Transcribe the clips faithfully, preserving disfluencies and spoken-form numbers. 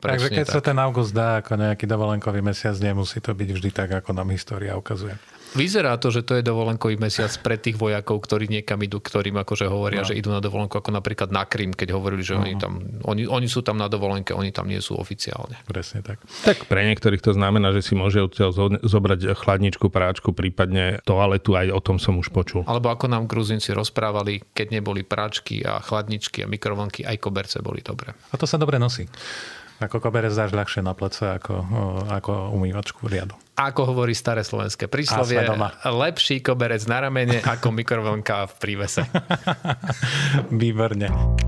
Takže keď tak. sa ten august dá ako nejaký dovolenkový mesiac, nemusí to byť vždy tak, ako nám história ukazuje. Vyzerá to, že to je dovolenkový mesiac pre tých vojakov, ktorí niekam idú, ktorým akože hovoria, no. že idú na dovolenku, ako napríklad na Krym, keď hovorili, že uh-huh. oni, tam, oni, oni sú tam na dovolenke, oni tam nie sú oficiálne. Presne tak. Tak pre niektorých to znamená, že si môže odtiaľ zobrať chladničku, práčku, prípadne toaletu, aj o tom som už počul. Alebo ako nám Gruzinci rozprávali, keď neboli práčky a chladničky a mikrovlnky, aj koberce boli dobré. A to sa dobre nosí. Ako koberec dáš ľahšie na plece ako, ako umývačku riadu. Ako hovorí staré slovenské príslovie, lepší koberec na ramene ako mikrovlnka v prívese. Výborne.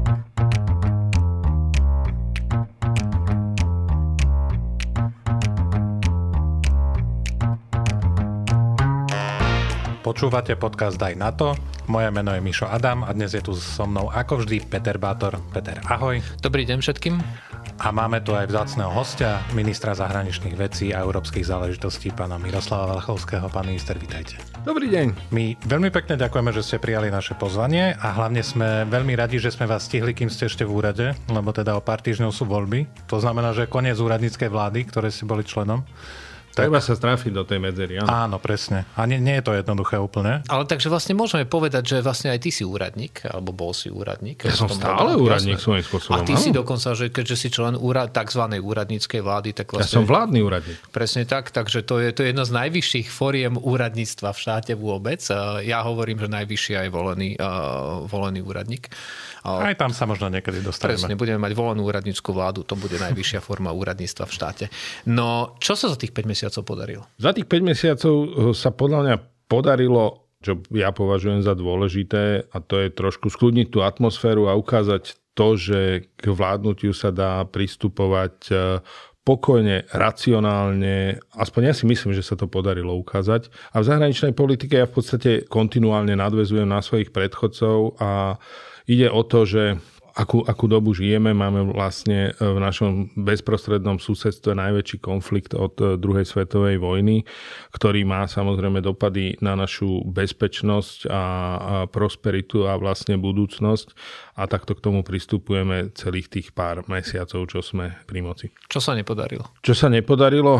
Počúvate podcast Daj na to. Moje meno je Mišo Adam a dnes je tu so mnou ako vždy Peter Bátor. Peter, ahoj. Dobrý deň všetkým. A máme tu aj vzácneho hostia, ministra zahraničných vecí a európskych záležitostí, pána Miroslava Valchovského. Pán minister, vítajte. Dobrý deň. My veľmi pekne ďakujeme, že ste prijali naše pozvanie a hlavne sme veľmi radi, že sme vás stihli, kým ste ešte v úrade, lebo teda o pár týždňov sú voľby. To znamená, že koniec úradníckej vlády, ktoré ste boli členom. Tak. Treba sa strafiť do tej medzery. Áno, áno presne. A nie, nie je to jednoduché úplne. Ale takže vlastne môžeme povedať, že vlastne aj ty si úradník, alebo bol si úradník. Ja som stále úradník svojím spôsobom. A ty áno. si dokonca, že keďže si člen úrad, takzvanej úradníckej vlády, tak vlastne... Ja som vládny úradník. Presne tak, takže to je, to je jedna z najvyšších foriem úradníctva v štáte vôbec. Ja hovorím, že najvyšší aj volený, uh, volený úradník. Aj tam sa možno niekedy dostaneme. Presne, budeme mať volenú úradnícku vládu, to bude najvyššia forma úradníctva v štáte. No, čo sa za tých päť mesiacov podarilo? Za tých päť mesiacov sa podľa mňa podarilo, čo ja považujem za dôležité, a to je trošku skľudniť tú atmosféru a ukázať to, že k vládnutiu sa dá pristupovať pokojne, racionálne, aspoň ja si myslím, že sa to podarilo ukázať. A v zahraničnej politike ja v podstate kontinuálne nadväzujem na svojich predchodcov a ide o to, že akú, akú dobu žijeme, máme vlastne v našom bezprostrednom susedstve najväčší konflikt od druhej svetovej vojny, ktorý má samozrejme dopady na našu bezpečnosť a, a prosperitu a vlastne budúcnosť. A takto k tomu pristupujeme celých tých pár mesiacov, čo sme pri moci. Čo sa nepodarilo? Čo sa nepodarilo?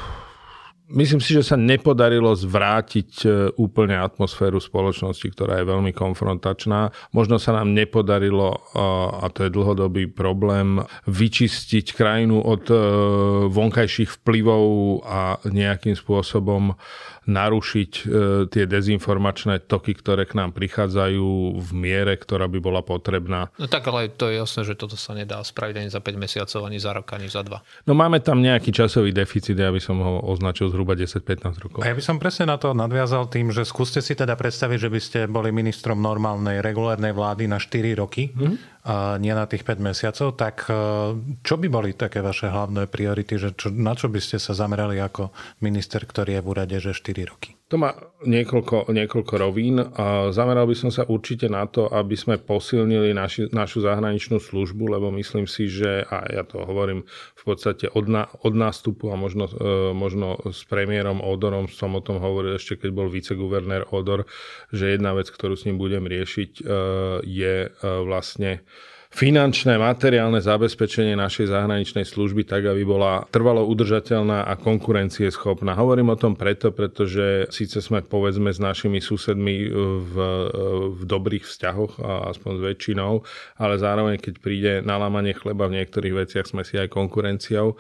Myslím si, že sa nepodarilo zvrátiť úplne atmosféru spoločnosti, ktorá je veľmi konfrontačná. Možno sa nám nepodarilo, a to je dlhodobý problém, vyčistiť krajinu od vonkajších vplyvov a nejakým spôsobom narušiť tie dezinformačné toky, ktoré k nám prichádzajú v miere, ktorá by bola potrebná. No tak, ale to je jasné, že toto sa nedá spraviť ani za päť mesiacov, ani za rok, ani za dva. No máme tam nejaký časový deficit, ja by som ho označil zhruba desať pätnásť rokov. A ja by som presne na to nadviazal tým, že skúste si teda predstaviť, že by ste boli ministrom normálnej, regulárnej vlády na štyri roky, mm-hmm. a nie na tých päť mesiacov, tak čo by boli také vaše hlavné priority, že čo, na čo by ste sa zamerali ako minister, ktorý je v úrade, že štyri roky? To má niekoľko, niekoľko rovín a zameral by som sa určite na to, aby sme posilnili naši, našu zahraničnú službu, lebo myslím si, že, a ja to hovorím v podstate od, na, od nástupu a možno, možno s premiérom Odorom som o tom hovoril ešte, keď bol viceguvernér Odor, že jedna vec, ktorú s ním budem riešiť, je vlastne finančné, materiálne zabezpečenie našej zahraničnej služby tak, aby bola trvalo udržateľná a konkurencieschopná. Hovorím o tom preto, pretože síce sme povedzme s našimi susedmi v, v dobrých vzťahoch, aspoň s väčšinou, ale zároveň keď príde na lámanie chleba v niektorých veciach sme si aj konkurenciou.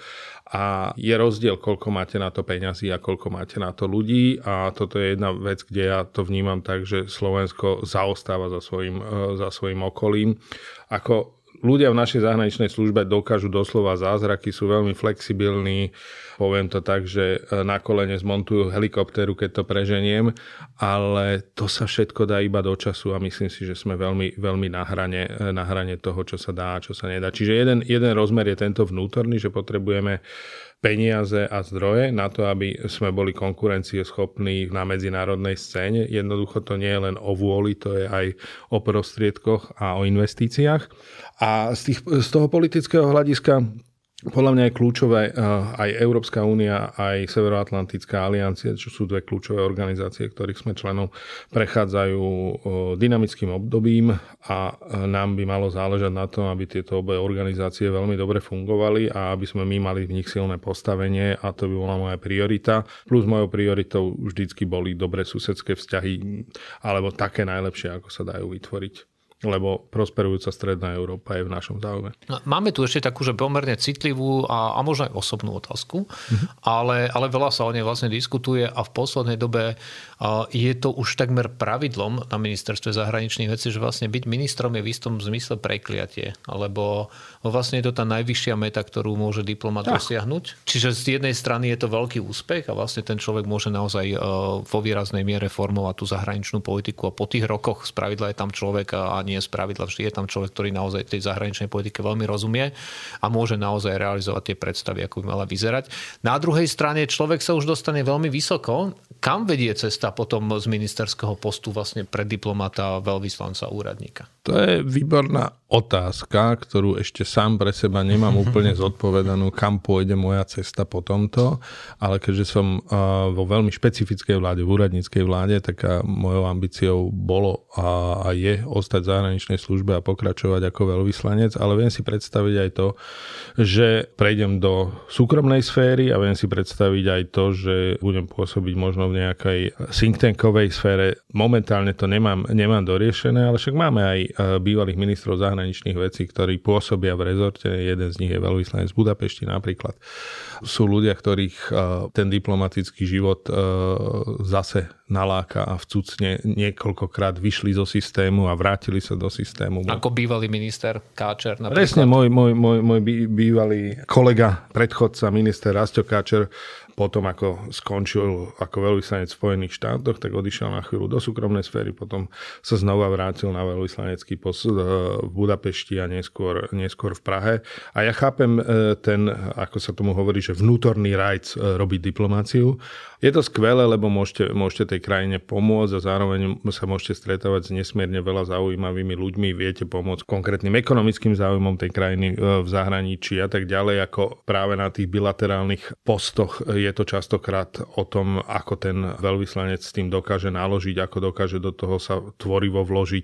A je rozdiel, koľko máte na to peňazí a koľko máte na to ľudí. A toto je jedna vec, kde ja to vnímam tak, že Slovensko zaostáva za svojím, za svojím okolím. Ako ľudia v našej zahraničnej službe dokážu doslova zázraky, sú veľmi flexibilní. Poviem to tak, že na kolene zmontujú helikoptéru, keď to preženiem. Ale to sa všetko dá iba do času a myslím si, že sme veľmi, veľmi na hrane, na hrane toho, čo sa dá a čo sa nedá. Čiže jeden, jeden rozmer je tento vnútorný, že potrebujeme peniaze a zdroje na to, aby sme boli konkurencieschopní na medzinárodnej scéne. Jednoducho to nie je len o vôli, to je aj o prostriedkoch a o investíciách. A z, tých, z toho politického hľadiska Podľa mňa je kľúčové aj Európska únia, aj Severoatlantická aliancia, čo sú dve kľúčové organizácie, ktorých sme členom, prechádzajú dynamickým obdobím a nám by malo záležať na tom, aby tieto obe organizácie veľmi dobre fungovali a aby sme my mali v nich silné postavenie a to by bola moja priorita. Plus mojou prioritou vždycky boli dobré susedské vzťahy alebo také najlepšie, ako sa dajú vytvoriť. Lebo prosperujúca stredná Európa je v našom záujme. Máme tu ešte takú, že pomerne citlivú a, a možno aj osobnú otázku, mm-hmm. ale, ale veľa sa o nej vlastne diskutuje a v poslednej dobe uh, je to už takmer pravidlom na ministerstve zahraničných vecí, že vlastne byť ministrom je v istom zmysle prekliatie, lebo vlastne je to tá najvyššia meta, ktorú môže diplomat ja. dosiahnuť. Čiže z jednej strany je to veľký úspech a vlastne ten človek môže naozaj uh, vo výraznej miere formovať tú zahraničnú politiku a po tých rokoch spravidla je tam človek a nie z pravidla, vždy je tam človek, ktorý naozaj tej zahraničnej politike veľmi rozumie a môže naozaj realizovať tie predstavy, ako by mala vyzerať. Na druhej strane človek sa už dostane veľmi vysoko. Kam vedie cesta potom z ministerského postu vlastne pre diplomata, veľvyslanca, úradníka? To je výborná otázka, ktorú ešte sám pre seba nemám úplne zodpovedanú, kam pôjde moja cesta po tomto, ale keďže som vo veľmi špecifickej vláde, v úradníckej vláde, tak mojou ambíciou bolo a je ostať v zahraničnej službe a pokračovať ako veľvyslanec, ale viem si predstaviť aj to, že prejdem do súkromnej sféry a viem si predstaviť aj to, že budem pôsobiť možno v nejakej think tankovej sfére. Momentálne to nemám, nemám doriešené, ale však máme aj bývalých ministrov zahraničných vecí, ktorí pôsobia v rezorte. Jeden z nich je veľvyslanec v Budapešti napríklad. Sú ľudia, ktorých ten diplomatický život zase naláka a vcucne niekoľkokrát vyšli zo systému a vrátili sa do systému. Ako bývalý minister Káčer napríklad. Presne, môj, môj, môj, môj bývalý kolega, predchodca, minister Rasťo Káčer, potom ako skončil ako veľvyslanec v Spojených štátoch, tak odišiel na chvíľu do súkromnej sféry, potom sa znova vrátil na veľvyslanecký post v Budapešti a neskôr, neskôr v Prahe. A ja chápem ten, ako sa tomu hovorí, že vnútorný rajc robiť diplomáciu. Je to skvelé, lebo môžete, môžete tej krajine pomôcť a zároveň sa môžete stretávať s nesmierne veľa zaujímavými ľuďmi, viete pomôcť konkrétnym ekonomickým záujmom tej krajiny v zahraničí a tak ďalej, ako práve na tých bilaterálnych postoch je to častokrát o tom, ako ten veľvyslanec s tým dokáže naložiť, ako dokáže do toho sa tvorivo vložiť,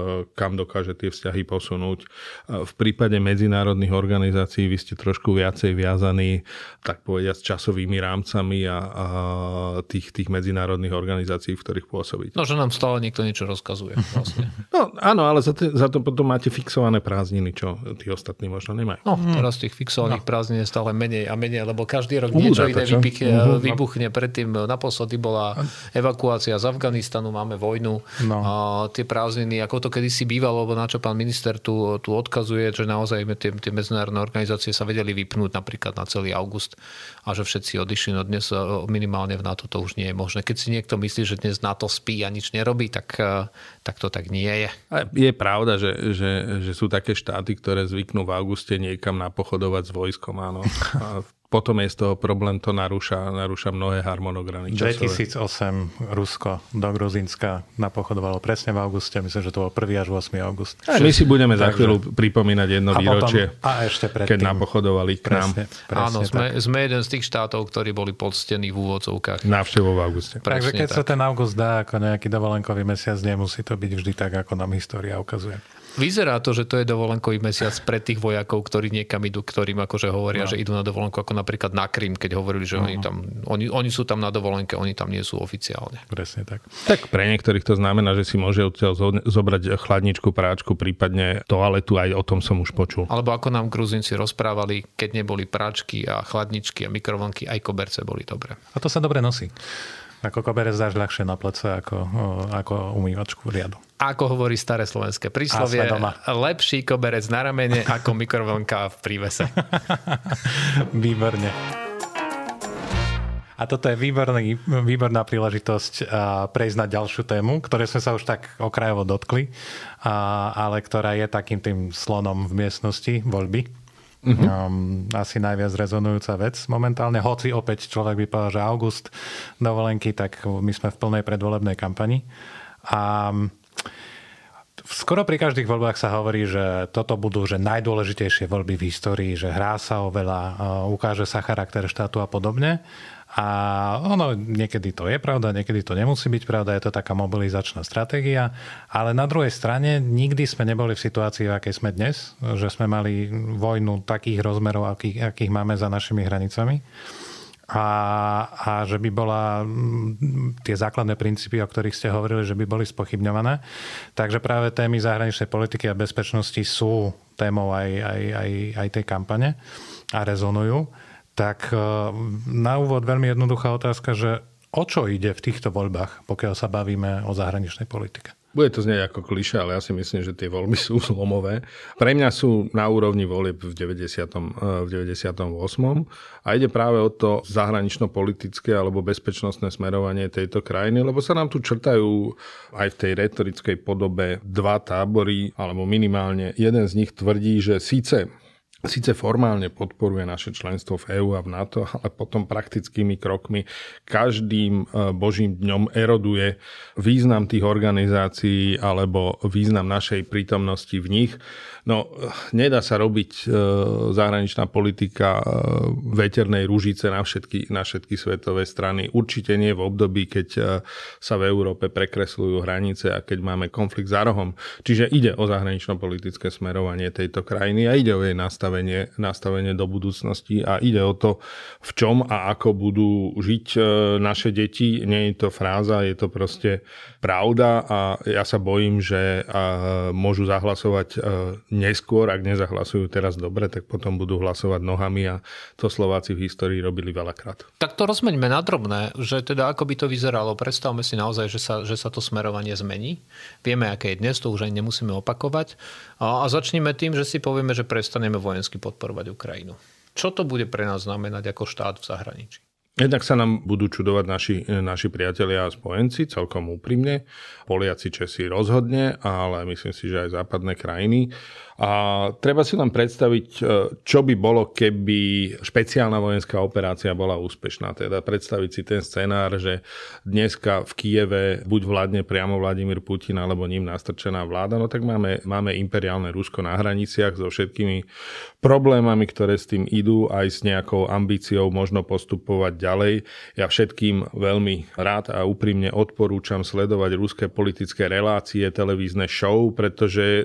kam dokáže tie vzťahy posunúť. V prípade medzinárodných organizácií vy ste trošku viacej viazaní, tak povediať, s časovými rámcami a, a tých, tých medzinárodných organizácií, v ktorých pôsobiť. No, že nám stále niekto niečo rozkazuje. Vlastne. No, áno, ale za, t- za to potom máte fixované prázdniny, čo tí ostatní možno nemajú. No, teraz tých fixovaných no. prázdnin je stále menej a menej, lebo každý rok niečo iné vypich, uh-huh. vybuchne. Predtým naposledy bola evakuácia z Afganistanu, máme vojnu. No. A tie prázdniny, ako to kedysi bývalo, lebo na čo pán minister tu, tu odkazuje, že naozaj tie, tie medzinárodné organizácie sa vedeli vypnúť napríklad na celý august a že všetci odišli. No dnes minimálne v NATO to už nie je možné. Keď si niekto myslí, že dnes NATO spí a nič nerobí, tak, tak to tak nie je. Je pravda, že, že, že sú také štáty, ktoré zvyknú v auguste niekam napochodovať s vojskom, áno. A potom je z toho problém, to narúša, narúša mnohé harmonogramy časové. dvetisícosem Rusko do Gruzínska napochodovalo presne v auguste. Myslím, že to bol prvý až ôsmy august. A my si budeme za chvíľu pripomínať jedno a výročie, potom, a ešte predtým, keď napochodovali k nám. Presne, presne Áno, sme, sme jeden z tých štátov, ktorí boli poctení v úvodzovkách. Návštevou v auguste. Takže keď tak. sa ten august dá ako nejaký dovolenkový mesiac, nemusí to byť vždy tak, ako nám história ukazuje. Vyzerá to, že to je dovolenkový mesiac pre tých vojakov, ktorí niekam idú, ktorým akože hovoria, no. že idú na dovolenku, ako napríklad na Krym, keď hovorili, že no. oni, tam, oni, oni sú tam na dovolenke, oni tam nie sú oficiálne. Presne tak. Tak pre niektorých to znamená, že si môže odtiaľ zobrať chladničku, práčku, prípadne toaletu, aj o tom som už počul. Alebo ako nám Gruzínci rozprávali, keď neboli práčky a chladničky a mikrovlnky, aj koberce boli dobré. A to sa dobre nosí. Ako koberec dáš ľahšie na plece ako, ako umývačku riadu. Ako hovorí staré slovenské príslovie, lepší koberec na ramene ako mikrovlnka v prívese. Výborne. A toto je výborný, výborná príležitosť prejsť na ďalšiu tému, ktoré sme sa už tak okrajovo dotkli, ale ktorá je takým tým slonom v miestnosti, voľby. Uh-huh. Um, asi najviac rezonujúca vec momentálne. Hoci opäť človek by povedal, že august dovolenky, tak my sme v plnej predvolebnej kampani. A Skoro pri každých voľbách sa hovorí, že toto budú že najdôležitejšie voľby v histórii, že hrá sa o veľa, ukáže sa charakter štátu a podobne. A ono, niekedy to je pravda, niekedy to nemusí byť pravda, je to taká mobilizačná stratégia, ale na druhej strane nikdy sme neboli v situácii, v akej sme dnes, že sme mali vojnu takých rozmerov, akých, akých máme za našimi hranicami. A, a že by bola tie základné princípy, o ktorých ste hovorili, že by boli spochybňované. Takže práve témy zahraničnej politiky a bezpečnosti sú témou aj, aj, aj, aj tej kampane a rezonujú. Tak na úvod veľmi jednoduchá otázka, že o čo ide v týchto voľbách, pokiaľ sa bavíme o zahraničnej politike? Bude to znieť ako klišé, ale ja si myslím, že tie voľby sú zlomové. Pre mňa sú na úrovni volieb v deväťdesiatom ôsmom a ide práve o to zahranično-politické alebo bezpečnostné smerovanie tejto krajiny, lebo sa nám tu črtajú aj v tej retorickej podobe dva tábory, alebo minimálne jeden z nich tvrdí, že síce Sice formálne podporuje naše členstvo v EÚ a v NATO, ale potom praktickými krokmi každým božím dňom eroduje význam tých organizácií alebo význam našej prítomnosti v nich. No, nedá sa robiť zahraničná politika veternej ružice na všetky, na všetky svetové strany. Určite nie v období, keď sa v Európe prekresľujú hranice a keď máme konflikt za rohom. Čiže ide o zahranično-politické smerovanie tejto krajiny a ide o jej nastavenie, nastavenie do budúcnosti a ide o to, v čom a ako budú žiť naše deti. Nie je to fráza, je to proste pravda a ja sa bojím, že môžu zahlasovať neskôr, ak nezahlasujú teraz dobre, tak potom budú hlasovať nohami a to Slováci v histórii robili veľakrát. Tak to rozmeňme na drobné, že teda ako by to vyzeralo. Predstavme si naozaj, že sa, že sa to smerovanie zmení. Vieme, aké je dnes, to už aj nemusíme opakovať. A, a začneme tým, že si povieme, že prestaneme vojensky podporovať Ukrajinu. Čo to bude pre nás znamenať ako štát v zahraničí? Jednak sa nám budú čudovať naši, naši priatelia a spojenci, celkom úprimne. Poliaci, Česi rozhodne, ale myslím si, že aj západné krajiny. A treba si len predstaviť, čo by bolo, keby špeciálna vojenská operácia bola úspešná. Teda predstaviť si ten scenár, že dneska v Kyjeve buď vládne priamo Vladimír Putin, alebo ním nastrčená vláda, no tak máme, máme imperiálne Rusko na hraniciach so všetkými problémami, ktoré s tým idú, aj s nejakou ambíciou možno postupovať ďalej. Ja všetkým veľmi rád a úprimne odporúčam sledovať ruské politické relácie, televízne show, pretože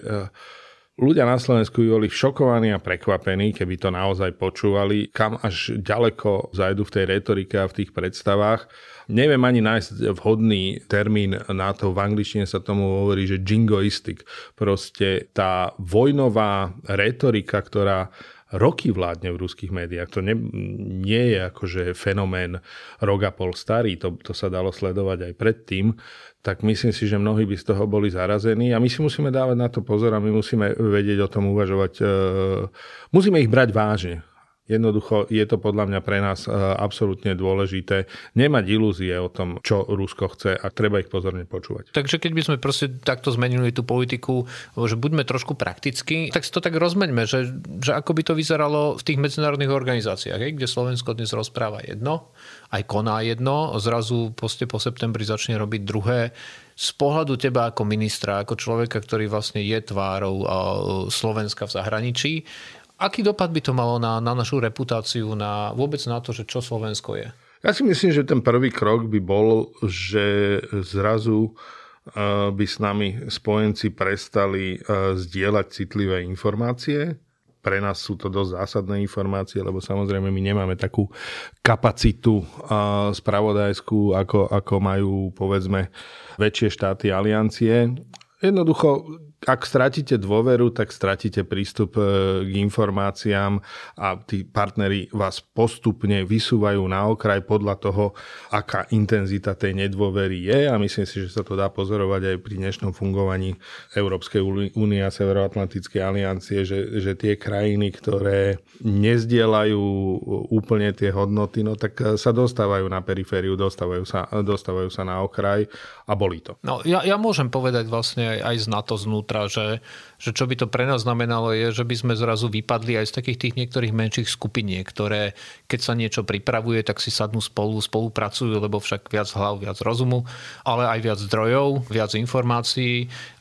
ľudia na Slovensku boli šokovaní a prekvapení, keby to naozaj počúvali, kam až ďaleko zajdu v tej retorike a v tých predstavách. Neviem ani nájsť vhodný termín na to, v angličtine sa tomu hovorí, že jingoistic. Proste tá vojnová retorika, ktorá roky vládne v ruských médiách. To ne, nie je akože fenomén rok a pol starý, to, to sa dalo sledovať aj predtým, tak myslím si, že mnohí by z toho boli zarazení a my si musíme dávať na to pozor a my musíme vedieť o tom uvažovať. E, musíme ich brať vážne. Jednoducho je to podľa mňa pre nás absolútne dôležité nemať ilúzie o tom, čo Rusko chce a treba ich pozorne počúvať. Takže keď by sme proste takto zmenili tú politiku, že buďme trošku praktickí, tak si to tak rozmeňme, že, že ako by to vyzeralo v tých medzinárodných organizáciách, hej, kde Slovensko dnes rozpráva jedno, aj koná jedno, zrazu poste po septembri začne robiť druhé. Z pohľadu teba ako ministra, ako človeka, ktorý vlastne je tvárou Slovenska v zahraničí, aký dopad by to malo na, na našu reputáciu, na vôbec na to, že čo Slovensko je? Ja si myslím, že ten prvý krok by bol, že zrazu by s nami spojenci prestali zdieľať citlivé informácie. Pre nás sú to dosť zásadné informácie, lebo samozrejme my nemáme takú kapacitu spravodajskú, ako, ako majú povedzme väčšie štáty aliancie. Jednoducho, ak stratíte dôveru, tak stratíte prístup k informáciám a tí partneri vás postupne vysúvajú na okraj podľa toho, aká intenzita tej nedôvery je a myslím si, že sa to dá pozorovať aj pri dnešnom fungovaní Európskej únie a Severoatlantickej aliancie, že, že tie krajiny, ktoré nezdieľajú úplne tie hodnoty, no tak sa dostávajú na perifériu, dostávajú sa, dostávajú sa na okraj a bolí to. No, ja, ja môžem povedať vlastne aj z NATO znútra, Že, že čo by to pre nás znamenalo je, že by sme zrazu vypadli aj z takých tých niektorých menších skupiniek, ktoré keď sa niečo pripravuje, tak si sadnú spolu, spolupracujú, lebo však viac hlav, viac rozumu, ale aj viac zdrojov, viac informácií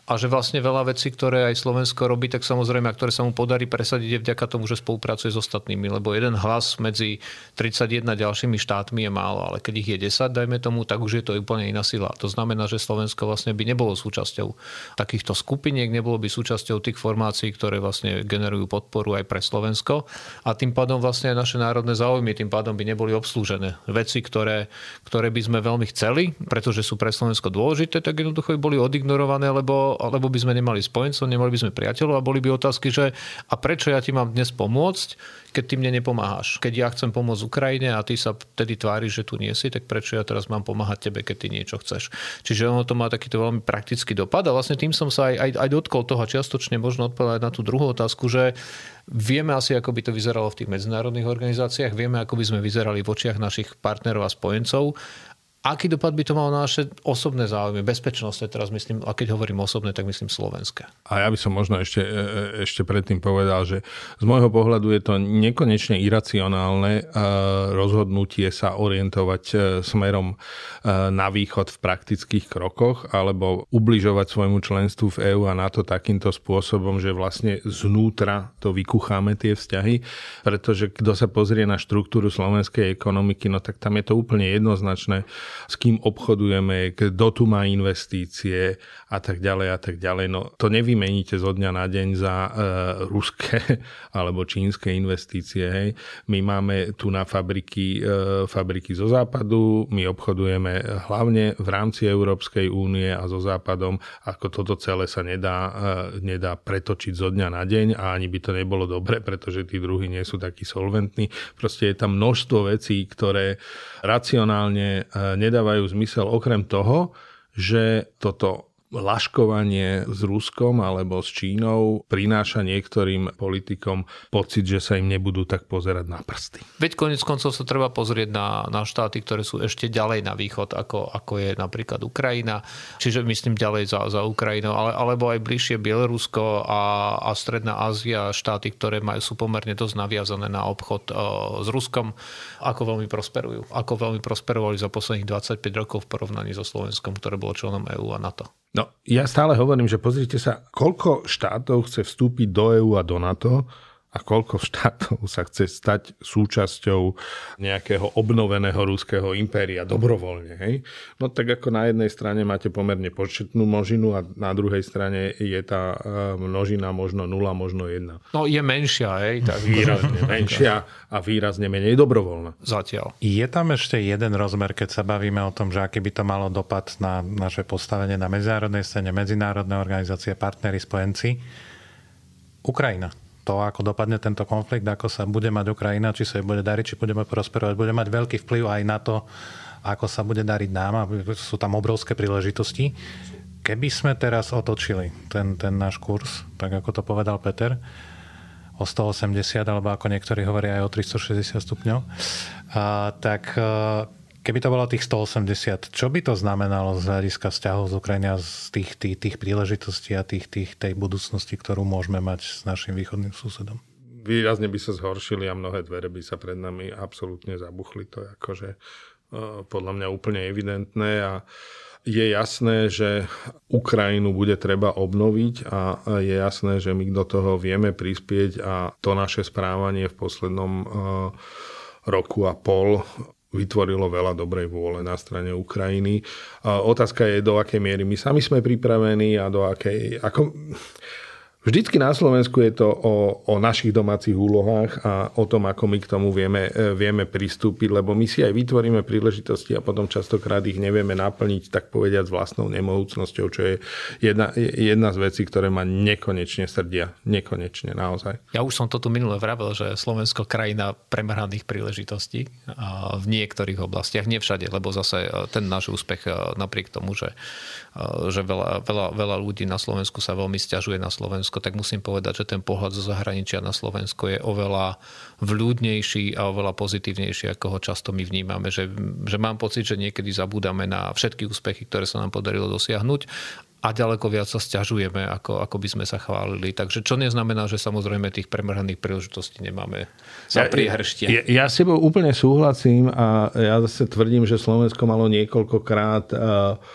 a že vlastne veľa vecí, ktoré aj Slovensko robí, tak samozrejme, a ktoré sa mu podarí presadiť, je vďaka tomu, že spolupracuje s ostatnými, lebo jeden hlas medzi tridsaťjeden ďalšími štátmi je málo, ale keď ich je desať, dajme tomu, tak už je to úplne iná sila. To znamená, že Slovensko vlastne by nebolo súčasťou takýchto skupiniek, nebolo by súčasťou tých formácií, ktoré vlastne generujú podporu aj pre Slovensko, a tým pádom vlastne aj naše národné záujmy tým pádom by neboli obslúžené. Veci, ktoré, ktoré by sme veľmi chceli, pretože sú pre Slovensko dôležité, tak jednoducho by boli odignorované, lebo alebo by sme nemali spojencov, nemali by sme priateľov a boli by otázky, že a prečo ja ti mám dnes pomôcť, keď ty mne nepomáhaš? Keď ja chcem pomôcť Ukrajine a ty sa vtedy tváriš, že tu nie si, tak prečo ja teraz mám pomáhať tebe, keď ty niečo chceš? Čiže ono to má takýto veľmi praktický dopad a vlastne tým som sa aj, aj, aj dotkol toho, čiastočne možno odpovedať na tú druhú otázku, že vieme asi, ako by to vyzeralo v tých medzinárodných organizáciách, vieme, ako by sme vyzerali v očiach našich partnerov a spojencov. Aký dopad by to malo na naše osobné záujmy, bezpečnosť, teraz myslím, a keď hovorím osobné, tak myslím slovenské. A ja by som možno ešte, ešte predtým povedal, že z môjho pohľadu je to nekonečne iracionálne rozhodnutie sa orientovať smerom na východ v praktických krokoch alebo ubližovať svojmu členstvu v EÚ a NATO takýmto spôsobom, že vlastne znútra to vykucháme tie vzťahy, pretože kto sa pozrie na štruktúru slovenskej ekonomiky, no tak tam je to úplne jednoznačné, s kým obchodujeme, kto tu má investície a tak ďalej a tak ďalej. No to nevymeníte zo dňa na deň za e, ruské alebo čínske investície. Hej. My máme tu na fabriky, e, fabriky zo západu, my obchodujeme hlavne v rámci Európskej únie a so západom, ako toto celé sa nedá, e, nedá pretočiť zo dňa na deň a ani by to nebolo dobre, pretože tí druhí nie sú takí solventní. Proste je tam množstvo vecí, ktoré racionálne nedávajú zmysel okrem toho, že toto laškovanie s Ruskom alebo s Čínou prináša niektorým politikom pocit, že sa im nebudú tak pozerať na prsty. Veď koniec koncov sa treba pozrieť na, na štáty, ktoré sú ešte ďalej na východ, ako, ako je napríklad Ukrajina. Čiže myslím ďalej za, za Ukrajinou, ale, alebo aj bližšie Bielorusko a, a Stredná Ázia, štáty, ktoré majú, sú pomerne dosť naviazané na obchod uh, s Ruskom, ako veľmi prosperujú. Ako veľmi prosperovali za posledných dvadsaťpäť rokov v porovnaní so Slovenskom, ktoré bolo členom EÚ a NATO. No, ja stále hovorím, že pozrite sa, koľko štátov chce vstúpiť do EÚ a do NATO a koľko štátov sa chce stať súčasťou nejakého obnoveného ruského impéria dobrovoľne. Hej? No tak ako na jednej strane máte pomerne početnú množinu a na druhej strane je tá množina možno nula, možno jedna. No je menšia, hej? Tak výrazne menšia a výrazne menej dobrovoľná. Zatiaľ. Je tam ešte jeden rozmer, keď sa bavíme o tom, že aký by to malo dopad na naše postavenie na medzinárodnej scéne, medzinárodné organizácie, partneri, spojenci. Ukrajina. To, ako dopadne tento konflikt, ako sa bude mať Ukrajina, či sa jej bude dariť, či budeme prosperovať, bude mať veľký vplyv aj na to, ako sa bude dariť nám a sú tam obrovské príležitosti. Keby sme teraz otočili ten, ten náš kurz, tak ako to povedal Peter, o stoosemdesiat, alebo ako niektorí hovoria aj o tristošesťdesiat stupňov, a, tak keby to bolo tých stoosemdesiat, čo by to znamenalo z hľadiska vzťahov z Ukrajiny a z tých, tých, tých príležitostí a tých, tých, tej budúcnosti, ktorú môžeme mať s našim východným susedom? Výrazne by sa zhoršili a mnohé dvere by sa pred nami absolútne zabuchli. To je akože podľa mňa úplne evidentné a je jasné, že Ukrajinu bude treba obnoviť a je jasné, že my do toho vieme prispieť a to naše správanie v poslednom roku a pol vytvorilo veľa dobrej vôle na strane Ukrajiny. A otázka je, do akej miery my sami sme pripravení a do akej... Ako... Vždycky na Slovensku je to o, o našich domácich úlohách a o tom, ako my k tomu vieme, vieme pristúpiť, lebo my si aj vytvoríme príležitosti a potom častokrát ich nevieme naplniť, tak povediať, s vlastnou nemohúcnosťou, čo je jedna, jedna z vecí, ktoré ma nekonečne srdia. Nekonečne, naozaj. Ja už som to tu minule vravel, že Slovensko krajina premrhaných príležitostí v niektorých oblastiach, nie všade, lebo zase ten náš úspech napriek tomu, že, že veľa, veľa, veľa ľudí na Slovensku sa veľmi sťažuje na Slovensku, tak musím povedať, že ten pohľad zo zahraničia na Slovensko je oveľa vľúdnejší a oveľa pozitívnejší, ako ho často my vnímame. Že, že mám pocit, že niekedy zabúdame na všetky úspechy, ktoré sa nám podarilo dosiahnuť a ďaleko viac sa sťažujeme, ako, ako by sme sa chválili. Takže čo neznamená, že samozrejme tých premrhaných príležitostí nemáme za priehrštia. Ja, ja, ja s tebou úplne súhlasím a ja zase tvrdím, že Slovensko malo niekoľkokrát uh, v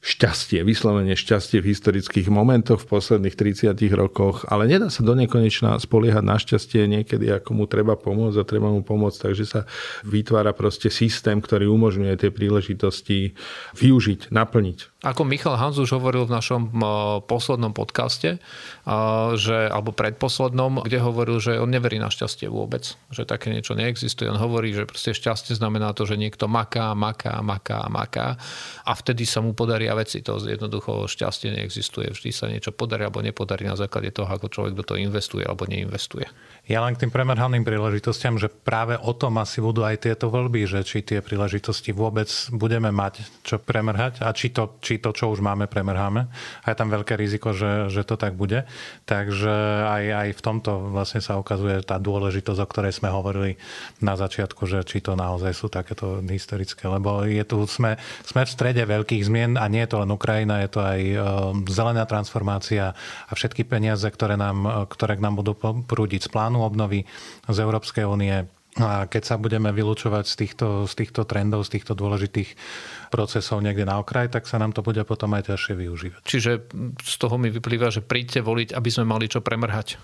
šťastie, vyslovene šťastie v historických momentoch v posledných tridsiatich rokoch, ale nedá sa do nekonečna spoliehať na šťastie niekedy, ako mu treba pomôcť a treba mu pomôcť, takže sa vytvára proste systém, ktorý umožňuje tie príležitosti využiť, naplniť. Ako Michal Hanzuš hovoril v našom poslednom podcaste, že, alebo predposlednom, kde hovoril, že on neverí na šťastie vôbec, že také niečo neexistuje. On hovorí, že proste šťastie znamená to, že niekto maká, maká, maká, maká a vtedy sa mu podaria veci. To jednoducho šťastie neexistuje. Vždy sa niečo podarí alebo nepodarí na základe toho, ako človek do toho investuje alebo neinvestuje. Ja len k tým premrhaným príležitostiam, že práve o tom asi budú aj tieto voľby, že či tie príležitosti vôbec budeme mať čo premrhať a či to, či to, čo už máme, premrháme. A je tam veľké riziko, že, že to tak bude. Takže aj, aj v tomto vlastne sa ukazuje tá dôležitosť, o ktorej sme hovorili na začiatku, že či to naozaj sú takéto historické. Lebo je tu, sme, sme v strede veľkých zmien a nie je to len Ukrajina, je to aj zelená transformácia a všetky peniaze, ktoré, nám, ktoré k nám budú prúdiť z plánu obnovy z Európskej únie. A keď sa budeme vylúčovať z týchto, z týchto trendov, z týchto dôležitých procesov niekde na okraj, tak sa nám to bude potom aj ťažšie využívať. Čiže z toho mi vyplýva, že príďte voliť, aby sme mali čo premrhať.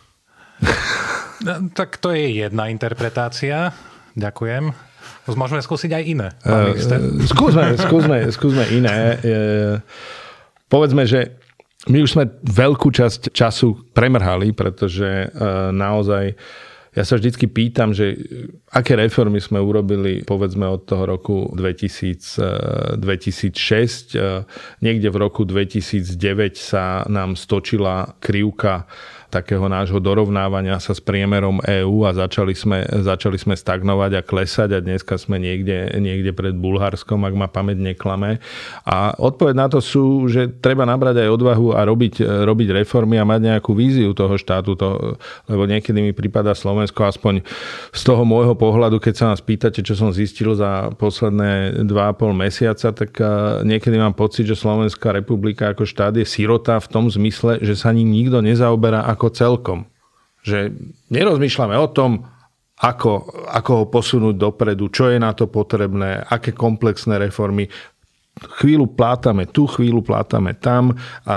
Tak to je jedna interpretácia. Ďakujem. Môžeme skúsiť aj iné, pán minister. Uh, skúsme, skúsme, skúsme iné. Uh, povedzme, že my už sme veľkú časť času premrhali, pretože uh, naozaj ja sa vždycky pýtam, že aké reformy sme urobili, povedzme, od toho roku dvetisíc, dvetisícšesť. Niekde v roku dvetisícdeväť sa nám stočila krivka takého nášho dorovnávania sa s priemerom EÚ a začali sme, začali sme stagnovať a klesať a dneska sme niekde, niekde pred Bulharskom, ak ma pamäť neklame. A odpoveď na to sú, že treba nabrať aj odvahu a robiť, robiť reformy a mať nejakú víziu toho štátu, to, lebo niekedy mi prípada Slovensko, aspoň z toho môjho pohľadu, keď sa nás pýtate, čo som zistil za posledné dva a pol mesiaca, tak niekedy mám pocit, že Slovenská republika ako štát je sirota v tom zmysle, že sa ním nikto nezaoberá ako celkom. Že nerozmýšľame o tom, ako, ako ho posunúť dopredu, čo je na to potrebné, aké komplexné reformy. Chvíľu plátame tu, chvíľu plátame tam a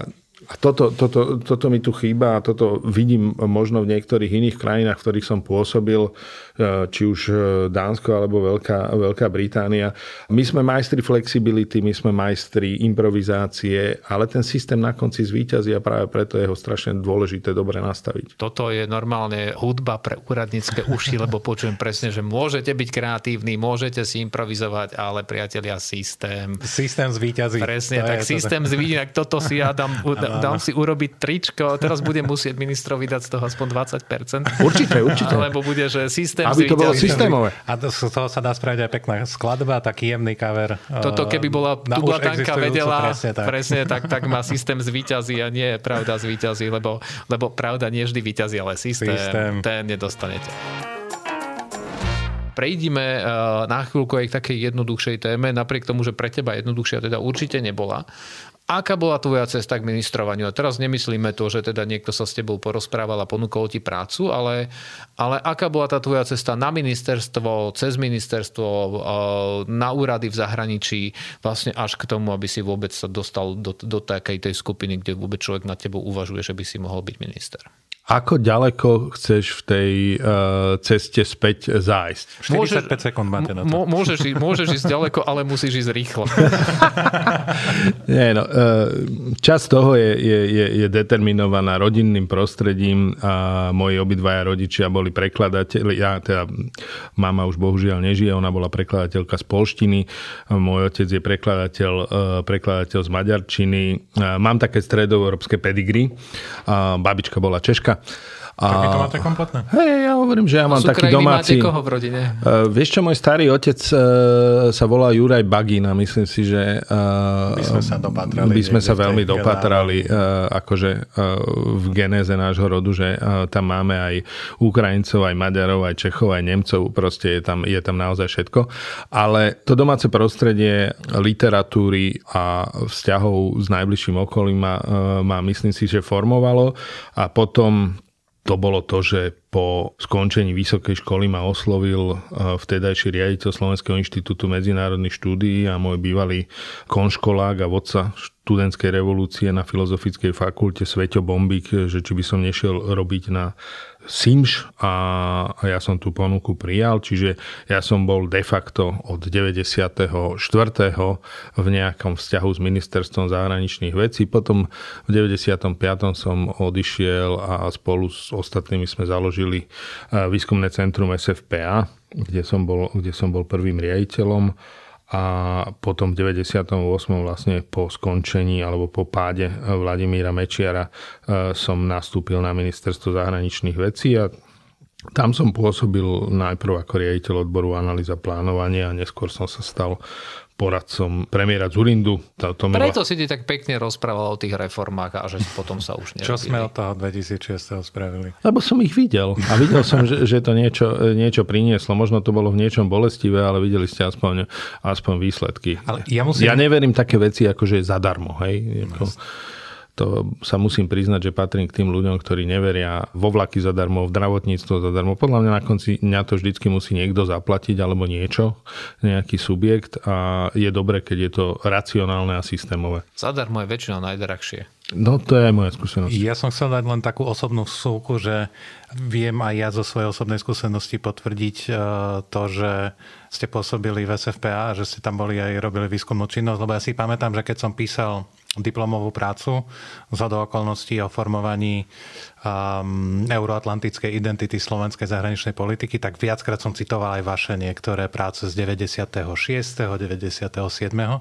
A toto, toto, toto mi tu chýba a toto vidím možno v niektorých iných krajinách, v ktorých som pôsobil, či už Dánsko alebo Veľká, Veľká Británia. My sme majstri flexibility, my sme majstri improvizácie, ale ten systém na konci zvíťazí a práve preto je ho strašne dôležité dobre nastaviť. Toto je normálne hudba pre úradnícke uši, lebo počujem presne, že môžete byť kreatívni, môžete si improvizovať, ale priatelia, systém. Systém zvíťazí. Presne, to tak systém to... zvíťazí, tak toto si ja dám... dám si urobiť tričko, teraz budem musieť ministrovi dať z toho aspoň dvadsať percent. Určite, určite. Lebo bude, že systém aby to bolo systémové. A to, z toho sa dá spraviť aj pekná skladba, taký jemný cover. Toto keby bola Tublatanka vedela, presne tak. presne tak, tak má systém zvíťazí a nie pravda zvíťazí, lebo, lebo pravda nie vždy víťazí, ale systém, systém. ten nedostanete. Prejdime na chvíľku aj k takej jednoduchšej téme, napriek tomu, že pre teba jednoduchšia teda určite nebola. Aká bola tvoja cesta k ministrovaniu? A teraz nemyslíme to, že teda niekto sa s tebou porozprával a ponúkol ti prácu, ale, ale aká bola tá tvoja cesta na ministerstvo, cez ministerstvo, na úrady v zahraničí, vlastne až k tomu, aby si vôbec sa dostal do, do takej tej skupiny, kde vôbec človek nad tebou uvažuje, že by si mohol byť minister? Ako ďaleko chceš v tej uh, ceste späť zájsť? štyridsaťpäť sekúnd máte na to. M- môžeš, môžeš ísť ďaleko, ale musíš ísť rýchlo. Nie, no, uh, časť toho je, je, je, je determinovaná rodinným prostredím a moji obidvaja rodičia boli prekladateľi. Ja, teda mama už bohužiaľ nežije, ona bola prekladateľka z polštiny. Môj otec je prekladateľ, uh, prekladateľ z maďarčiny. Uh, mám také stredoeurópske pedigrí. Uh, babička bola Češka. A... Tak vy to máte kompletné? Hej, ja hovorím, že ja mám taký domáci... máte koho v rodine? Uh, vieš čo, môj starý otec uh, sa volá Juraj Bagín a myslím si, že uh, by sme sa dopatrali. By sme sa veľmi dopatrali uh, akože uh, v genéze nášho rodu, že uh, tam máme aj Ukrajincov, aj Maďarov, aj Čechov, aj Nemcov. Proste je tam, je tam naozaj všetko. Ale to domáce prostredie literatúry a vzťahov s najbližším okolím ma, uh, ma myslím si, že formovalo a potom to bolo to, že po skončení vysokej školy ma oslovil vtedajší riaditeľ Slovenského inštitútu medzinárodných štúdií a môj bývalý konškolák a vodca študentskej revolúcie na Filozofickej fakulte Sveťo Bombík, že či by som nešiel robiť na SIMŠ a, a ja som tú ponuku prijal, čiže ja som bol de facto od deväťdesiateho štvrtého v nejakom vzťahu s ministerstvom zahraničných vecí, potom v deväťdesiatom piatom som odišiel a spolu s ostatnými sme založili výskumné centrum es ef pé á, kde som bol, kde som bol prvým riaditeľom. A potom v deväťdesiatom ôsmom vlastne po skončení alebo po páde Vladimíra Mečiara som nastúpil na ministerstvo zahraničných vecí a tam som pôsobil najprv ako riaditeľ odboru analýza plánovania a neskôr som sa stal poradcom premiéra Dzurindu. Preto si ti tak pekne rozprával o tých reformách a že potom sa už nerobili. Čo sme od toho dvetisícšesť spravili? Lebo som ich videl a videl som, že, že to niečo, niečo prinieslo. Možno to bolo v niečom bolestivé, ale videli ste aspoň, aspoň výsledky. Ale ja, musím... ja neverím také veci, ako že je zadarmo. Hej? Jako... To sa musím priznať, že patrím k tým ľuďom, ktorí neveria vo vlaky zadarmo, v zdravotníctvo zadarmo. Podľa mňa na konci dňa to vždycky musí niekto zaplatiť alebo niečo, nejaký subjekt a je dobre, keď je to racionálne a systémové. Zadarmo je väčšinou najdrahšie. No to je aj moja skúsenosť. Ja som chcel dať len takú osobnú vsúku, že viem aj ja zo svojej osobnej skúsenosti potvrdiť to, že ste pôsobili v es ef pé á a že ste tam boli aj robili výskumnú činnosť, lebo ja si pamätám, že keď som písal diplomovú prácu zhodou okolností o formovaní um, euroatlantickej identity slovenskej zahraničnej politiky, tak viackrát som citoval aj vaše niektoré práce z deväťdesiateho šiesteho deväťdesiateho siedmeho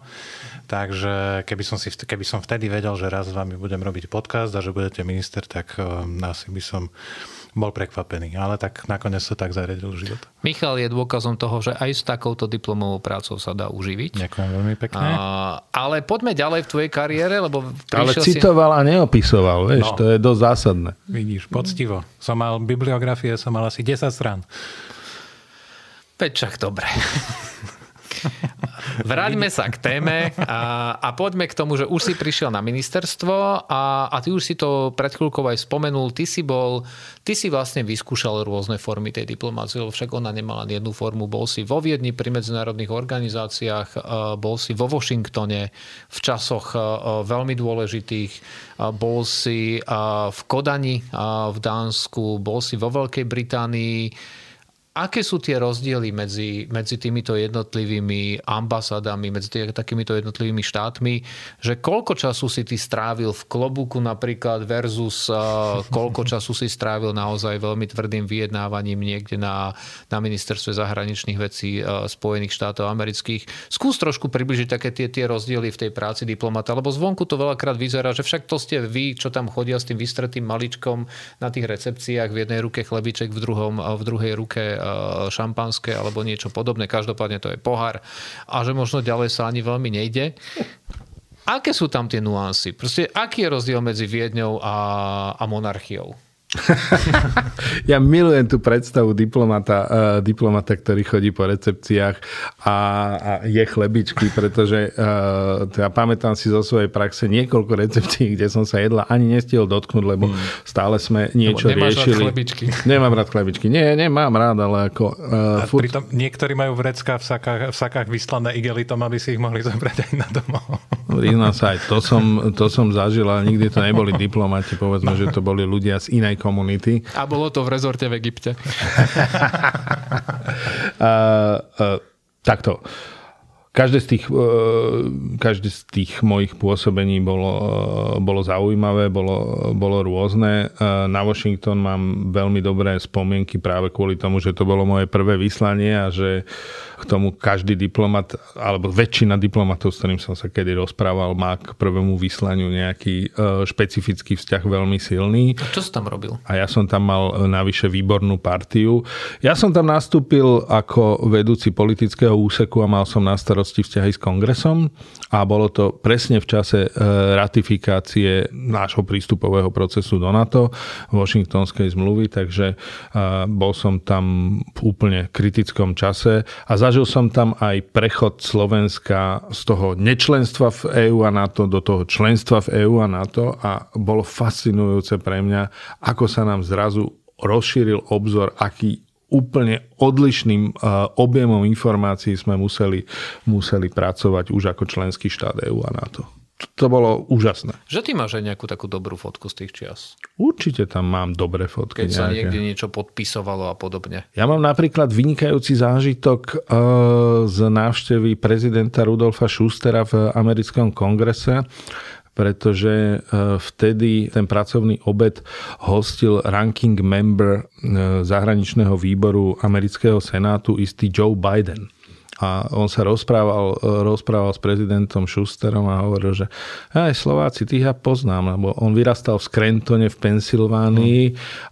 Takže keby som, si, keby som vtedy vedel, že raz s vami budem robiť podcast a že budete minister, tak um, asi by som bol prekvapený. Ale tak nakoniec sa tak zariadil život. Michal je dôkazom toho, že aj s takouto diplomovou prácou sa dá uživiť. Ďakujem veľmi pekne. A, ale poďme ďalej v tvojej kariére, lebo... Ale citoval si... a neopisoval, vieš, no. To je dosť zásadné. Vidíš, poctivo. Som mal bibliografie, som mal asi desať strán. Veď však dobre. Vráťme sa k téme a, a poďme k tomu, že už si prišiel na ministerstvo a, a ty už si to pred chvíľkou aj spomenul. Ty si bol, ty si vlastne vyskúšal rôzne formy tej diplomácie, lebo však ona nemala jednu formu. Bol si vo Viedni pri medzinárodných organizáciách, bol si vo Washingtone v časoch veľmi dôležitých, bol si v Kodani v Dánsku, bol si vo Veľkej Británii. Aké sú tie rozdiely medzi, medzi týmito jednotlivými ambasádami, medzi tý, takýmito jednotlivými štátmi, že koľko času si ty strávil v klobúku napríklad versus uh, koľko času si strávil naozaj veľmi tvrdým vyjednávaním niekde na, na ministerstve zahraničných vecí uh, Spojených štátov amerických. Skús trošku približiť také tie, tie rozdiely v tej práci diplomata, lebo zvonku to veľakrát vyzerá, že však to ste vy, čo tam chodia s tým vystretým maličkom na tých recepciách, v jednej ruke chlebiček, v, druhom, v druhej ruke šampanské alebo niečo podobné. Každopádne to je pohár a že možno ďalej sa ani veľmi nejde. Aké sú tam tie nuancy? Proste, aký je rozdiel medzi Viedňou a, a monarchiou? Ja milujem tú predstavu diplomata, uh, diplomata, ktorý chodí po recepciách a, a je chlebičky, pretože uh, ja pamätám si zo svojej praxe niekoľko recepcií, kde som sa jedla ani nestihol dotknúť, lebo mm. stále sme niečo Nemáš riešili. Nemáš rád chlebičky? Nemám rád chlebičky. Nie, nemám rád, ale ako... Uh, a furt... pritom niektorí majú vrecká v sakách, v sakách vyslané igelitom, aby si ich mohli zobrať aj na domov. Priznám sa, aj to som, to som zažil, ale nikdy to neboli diplomati, povedzme, že to boli ľudia z inej komunity. A bolo to v rezorte v Egypte. uh, uh, takto. Každé z tých, každé z tých mojich pôsobení bolo, bolo zaujímavé, bolo, bolo rôzne. Na Washington mám veľmi dobré spomienky práve kvôli tomu, že to bolo moje prvé vyslanie a že k tomu každý diplomat, alebo väčšina diplomatov, s ktorým som sa kedy rozprával, má k prvému vyslaniu nejaký špecifický vzťah veľmi silný. A čo si tam robil? A ja som tam mal navyše výbornú partiu. Ja som tam nastúpil ako vedúci politického úseku a mal som na starosti vzťahy s kongresom a bolo to presne v čase ratifikácie nášho prístupového procesu do NATO, Washingtonskej zmluvy, takže bol som tam v úplne kritickom čase a zažil som tam aj prechod Slovenska z toho nečlenstva v EÚ a NATO do toho členstva v EÚ a NATO a bolo fascinujúce pre mňa, ako sa nám zrazu rozšíril obzor, aký úplne odlišným objemom informácií sme museli, museli pracovať už ako členský štát é ú a NATO. To bolo úžasné. Že ty máš aj nejakú takú dobrú fotku z tých čias? Určite tam mám dobré fotky. Keď nejaké sa niekde niečo podpisovalo a podobne. Ja mám napríklad vynikajúci zážitok z návštevy prezidenta Rudolfa Schustera v americkom kongrese, pretože vtedy ten pracovný obed hostil ranking member zahraničného výboru amerického senátu, istý Joe Biden. A on sa rozprával, rozprával s prezidentom Schusterom a hovoril, že aj Slováci, tých ja poznám, lebo on vyrastal v Scrantone v Pensylvánii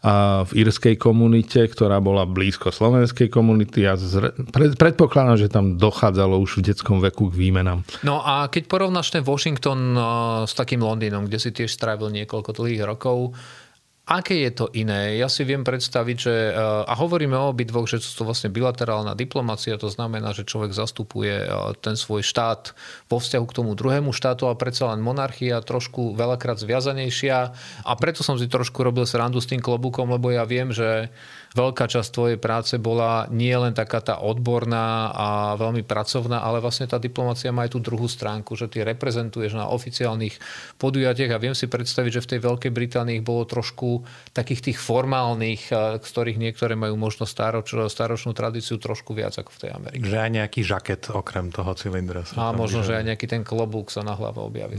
a v írskej komunite, ktorá bola blízko slovenskej komunity a zre, pred, predpokladám, že tam dochádzalo už v detskom veku k výmenám. No a keď porovnáš ten Washington s takým Londýnom, kde si tiež strávil niekoľko dlhých rokov, aké je to iné? Ja si viem predstaviť, že, a hovoríme o obidvoch, že sú to vlastne bilaterálna diplomacia, to znamená, že človek zastupuje ten svoj štát vo vzťahu k tomu druhému štátu a predsa len monarchia trošku veľakrát zviazanejšia a preto som si trošku robil srandu s tým klobúkom, lebo ja viem, že veľká časť tvojej práce bola nie len taká tá odborná a veľmi pracovná, ale vlastne tá diplomacia má aj tú druhú stránku, že ty reprezentuješ na oficiálnych podujatiach a viem si predstaviť, že v tej Veľkej Británii bolo trošku takých tých formálnych, z ktorých niektoré majú možno staroč, staročnú tradíciu trošku viac ako v tej Amerike. Že aj nejaký žaket okrem toho cylindra. A možno, že aj nejaký ten klobúk sa na hlave objavil.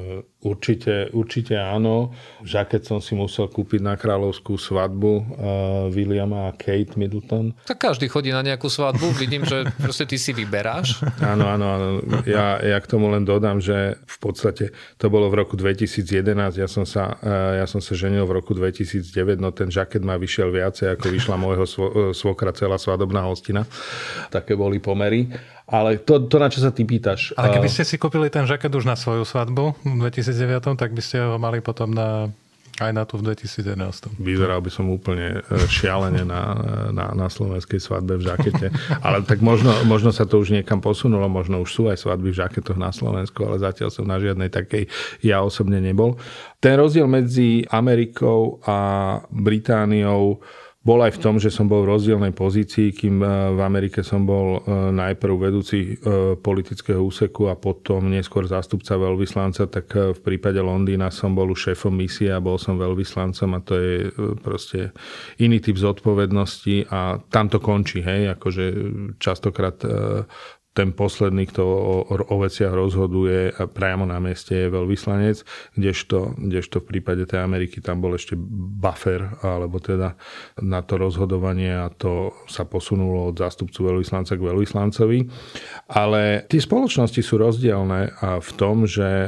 Určite, určite áno. Žaket som si musel kúpiť na kráľovskú svadbu Williama a Kate Middleton. Tak každý chodí na nejakú svadbu. Vidím, že proste ty si vyberáš. Áno, áno, áno. Ja, ja k tomu len dodám, že v podstate to bolo v roku dvetisíc jedenásť. Ja som sa, ja som sa ženil v roku dvetisíc deväť. No ten žaket ma vyšiel viacej, ako vyšla môjho svokra celá svadobná hostina. Také boli pomery. Ale to, to, na čo sa ty pýtaš. Ale keby ste si kúpili ten žaket už na svoju svadbu v dvetisíc deväť, tak by ste ho mali potom na, aj na tú v dvetisíc jedenásť. Vyzeral by som úplne šialene na, na, na slovenskej svadbe v žakete. Ale tak možno, možno sa to už niekam posunulo, možno už sú aj svadby v žaketoch na Slovensku, ale zatiaľ som na žiadnej takej ja osobne nebol. Ten rozdiel medzi Amerikou a Britániou bol aj v tom, že som bol v rozdielnej pozícii, kým v Amerike som bol najprv vedúci politického úseku a potom neskôr zástupca veľvyslanca, tak v prípade Londýna som bol už šéfom misie a bol som veľvyslancom a to je proste iný typ zodpovednosti a tam to končí, hej, akože častokrát ten posledný, kto o, o veciach rozhoduje a priamo na mieste je veľvyslanec, kdežto, kdežto v prípade tej Ameriky tam bol ešte buffer, alebo teda na to rozhodovanie a to sa posunulo od zástupcu veľvyslanca k veľvyslancovi. Ale tie spoločnosti sú rozdielne v tom, že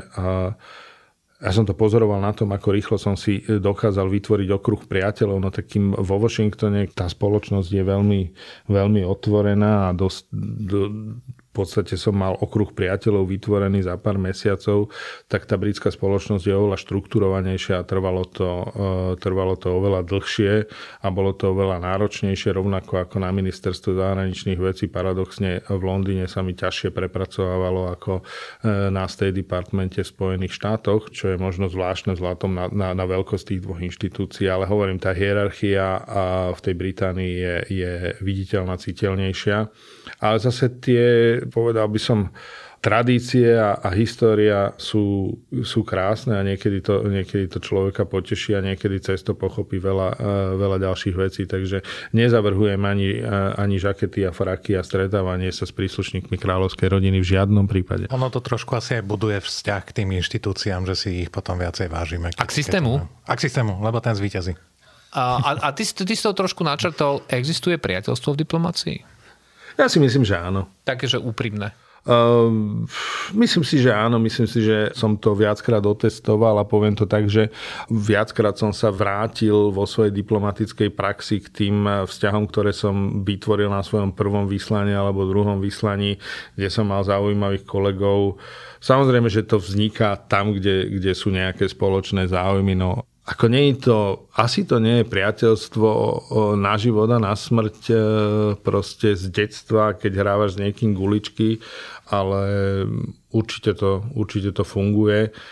ja som to pozoroval na tom, ako rýchlo som si dokázal vytvoriť okruh priateľov, no takým vo Washingtone tá spoločnosť je veľmi, veľmi otvorená a dosť, do, v podstate som mal okruh priateľov vytvorený za pár mesiacov, tak tá britská spoločnosť je oveľa štrukturovanejšia a trvalo to, trvalo to oveľa dlhšie a bolo to oveľa náročnejšie, rovnako ako na ministerstve zahraničných vecí. Paradoxne v Londýne sa mi ťažšie prepracovávalo ako na State Departmente v Spojených štátoch, čo je možno zvláštne vzhľadom na, na, na veľkosť tých dvoch inštitúcií, ale hovorím, tá hierarchia v tej Británii je, je viditeľná, citeľnejšia. Ale zase tie, povedal by som, tradície a, a história sú, sú krásne a niekedy to, niekedy to človeka poteší a niekedy cez to pochopí veľa, veľa ďalších vecí. Takže nezavrhujem ani, ani žakety a fraky a stretávanie sa s príslušníkmi kráľovskej rodiny v žiadnom prípade. Ono to trošku asi aj buduje vzťah k tým inštitúciám, že si ich potom viacej vážime. A k systému? A k systému, lebo ten zvíťazí. A, a, a ty, ty si to trošku načrtol, existuje priateľstvo v diplomácii? Ja si myslím, že áno. Také, že úprimné. Uh, myslím si, že áno. Myslím si, že som to viackrát otestoval a poviem to tak, že viackrát som sa vrátil vo svojej diplomatickej praxi k tým vzťahom, ktoré som vytvoril na svojom prvom vyslaní alebo druhom vyslaní, kde som mal zaujímavých kolegov. Samozrejme, že to vzniká tam, kde, kde sú nejaké spoločné záujmy, no ako nie je to, asi to nie je priateľstvo na život a na smrť proste z detstva, keď hrávaš s niekým guličky, ale určite to, určite to funguje.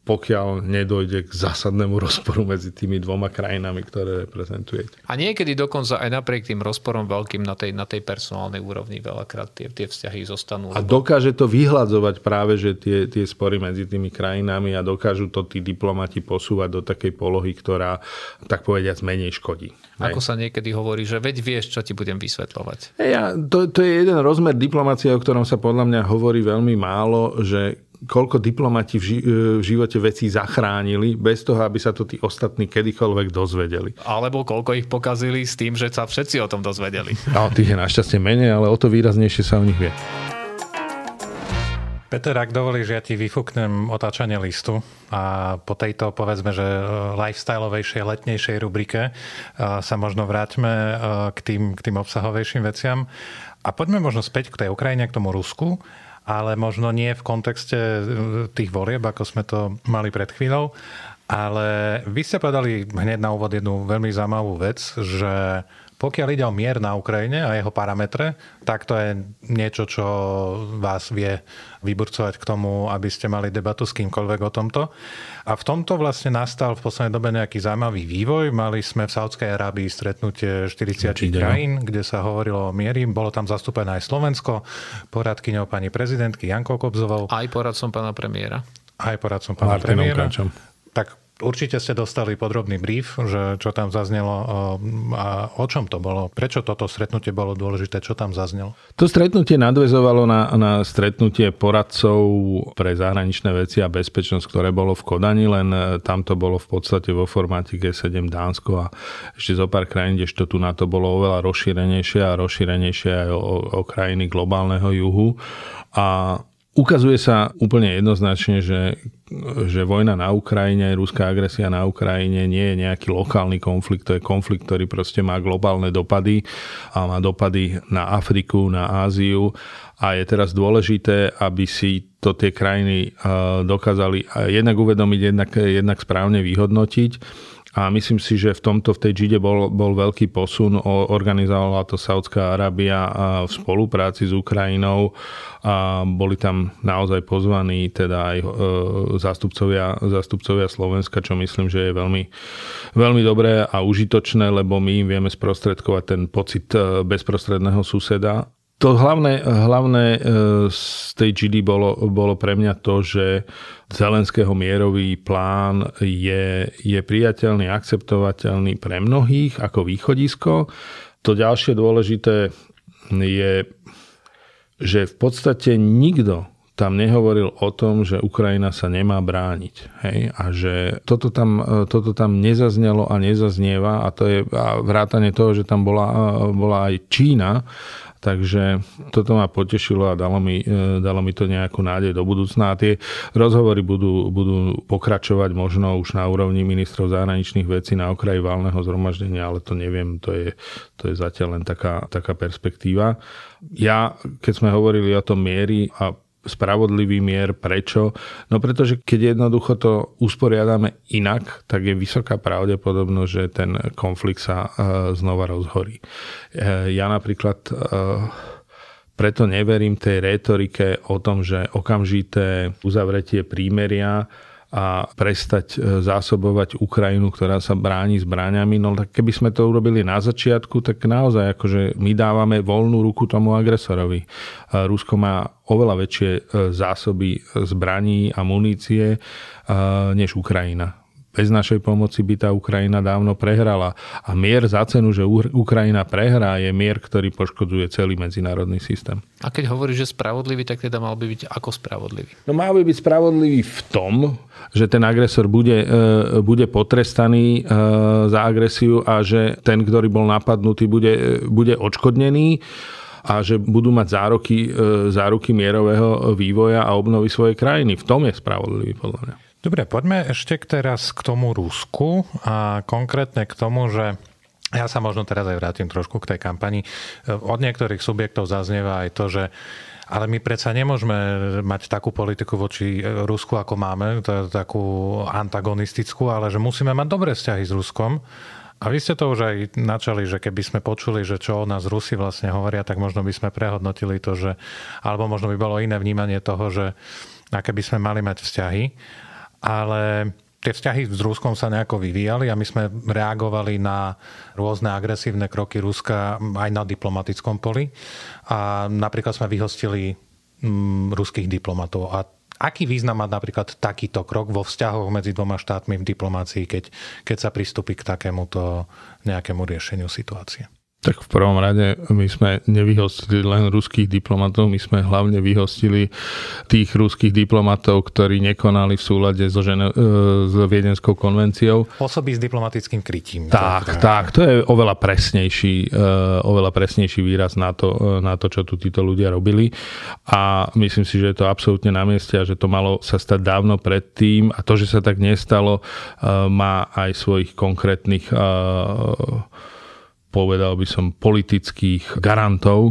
pokiaľ nedojde k zásadnému rozporu medzi tými dvoma krajinami, ktoré reprezentujete. A niekedy dokonca aj napriek tým rozporom veľkým na tej, na tej personálnej úrovni veľakrát tie, tie vzťahy zostanú. A dokáže to vyhľadzovať práve, že tie, tie spory medzi tými krajinami a dokážu to tí diplomati posúvať do takej polohy, ktorá, tak povediac, menej škodí. Ako sa niekedy hovorí, že veď vieš, čo ti budem vysvetľovať. Ja, to, to je jeden rozmer diplomácie, o ktorom sa podľa mňa hovorí veľmi málo, že koľko diplomati v, ži- v živote vecí zachránili, bez toho, aby sa to tí ostatní kedykoľvek dozvedeli. Alebo koľko ich pokazili s tým, že sa všetci o tom dozvedeli. No, tých je našťastie menej, ale o to výraznejšie sa o nich vie. Peter, ak dovolíš, ja ti vyfúknem otáčanie listu a po tejto, povedzme, že lifestyleovejšej, letnejšej rubrike sa možno vráťme k tým, k tým obsahovejším veciam a poďme možno späť k tej Ukrajine, k tomu Rusku, ale možno nie v kontexte tých volieb, ako sme to mali pred chvíľou. Ale vy ste povedali hneď na úvod jednu veľmi zaujímavú vec, že pokiaľ ide o mier na Ukrajine a jeho parametre, tak to je niečo, čo vás vie vyburcovať k tomu, aby ste mali debatu s kýmkoľvek o tomto. A v tomto vlastne nastal v poslednej dobe nejaký zaujímavý vývoj. Mali sme v Saudskej Arábii stretnutie štyridsať krajín, kde sa hovorilo o miery. Bolo tam zastúpené aj Slovensko, poradkyňou pani prezidentky Jankou Kobzovou. Aj poradcom pána premiéra. Aj poradcom pána Martinom premiéra. Káčom. Tak určite ste dostali podrobný brief, že čo tam zaznelo a o čom to bolo. Prečo toto stretnutie bolo dôležité? Čo tam zaznelo? To stretnutie nadväzovalo na, na stretnutie poradcov pre zahraničné veci a bezpečnosť, ktoré bolo v Kodani, len tam to bolo v podstate vo formáte gé sedem Dánsko a ešte zo pár krajín, kdežto tu na to bolo oveľa rozšírenejšie a rozšírenejšie aj o, o krajiny globálneho juhu. A ukazuje sa úplne jednoznačne, že, že vojna na Ukrajine, ruská agresia na Ukrajine nie je nejaký lokálny konflikt, to je konflikt, ktorý proste má globálne dopady a má dopady na Afriku, na Áziu a je teraz dôležité, aby si to tie krajiny dokázali jednak uvedomiť, jednak, jednak správne vyhodnotiť. A myslím si, že v tomto, v tej džide bol, bol veľký posun. Organizovala to Saudská Arábia v spolupráci s Ukrajinou a boli tam naozaj pozvaní teda aj zástupcovia, zástupcovia Slovenska, čo myslím, že je veľmi, veľmi dobré a užitočné, lebo my im vieme sprostredkovať ten pocit bezprostredného suseda. To hlavné, hlavné z tej džidy bolo, bolo pre mňa to, že Zelenského mierový plán je, je priateľný, akceptovateľný pre mnohých ako východisko. To ďalšie dôležité je, že v podstate nikto tam nehovoril o tom, že Ukrajina sa nemá brániť. Hej? A že toto tam, toto tam nezaznelo a nezaznieva a to je a vrátane toho, že tam bola, bola aj Čína. Takže toto ma potešilo a dalo mi, dalo mi to nejakú nádej do budúcna. A tie rozhovory budú, budú pokračovať možno už na úrovni ministrov zahraničných vecí na okraji valného zhromaždenia, ale to neviem, to je, to je zatiaľ len taká, taká perspektíva. Ja, keď sme hovorili o tom miery a spravodlivý mier. Prečo? No pretože keď jednoducho to usporiadame inak, tak je vysoká pravdepodobnosť, že ten konflikt sa znova rozhorí. Ja napríklad preto neverím tej rétorike o tom, že okamžité uzavretie prímeria a prestať zásobovať Ukrajinu, ktorá sa bráni zbraňami. No tak keby sme to urobili na začiatku, tak naozaj akože my dávame voľnú ruku tomu agresorovi. Rusko má oveľa väčšie zásoby zbraní a munície než Ukrajina. Bez našej pomoci by tá Ukrajina dávno prehrala. A mier za cenu, že Ukrajina prehrá, je mier, ktorý poškodzuje celý medzinárodný systém. A keď hovoríš, že spravodlivý, tak teda mal by byť ako spravodlivý? No mal by byť spravodlivý v tom, že ten agresor bude, bude potrestaný za agresiu a že ten, ktorý bol napadnutý, bude, bude odškodnený a že budú mať záruky, záruky mierového vývoja a obnovy svojej krajiny. V tom je spravodlivý, podľa mňa. Dobre, poďme ešte teraz k tomu Rusku a konkrétne k tomu, že ja sa možno teraz aj vrátim trošku k tej kampani. Od niektorých subjektov zaznieva aj to, že ale my predsa nemôžeme mať takú politiku voči Rusku, ako máme, to je takú antagonistickú, ale že musíme mať dobré vzťahy s Ruskom. A vy ste to už aj načali, že keby sme počuli, že čo o nás Rusi vlastne hovoria, tak možno by sme prehodnotili to, že alebo možno by bolo iné vnímanie toho, že aké by sme mali mať vzťahy. ale tie vzťahy s Ruskom sa nejako vyvíjali a my sme reagovali na rôzne agresívne kroky Ruska aj na diplomatickom poli. A napríklad sme vyhostili mm, ruských diplomatov. A aký význam má napríklad takýto krok vo vzťahoch medzi dvoma štátmi v diplomácii, keď, keď sa pristúpi k takémuto nejakému riešeniu situácie? Tak v prvom rade my sme nevyhostili len ruských diplomatov, my sme hlavne vyhostili tých ruských diplomatov, ktorí nekonali v súlade so žene, s Viedenskou konvenciou. Osoby s diplomatickým krytím. Tak, tak, to je oveľa presnejší, oveľa presnejší výraz na to, na to, čo tu títo ľudia robili. A myslím si, že je to absolútne na mieste a že to malo sa stať dávno predtým. A to, že sa tak nestalo, má aj svojich konkrétnych, povedal by som, politických garantov,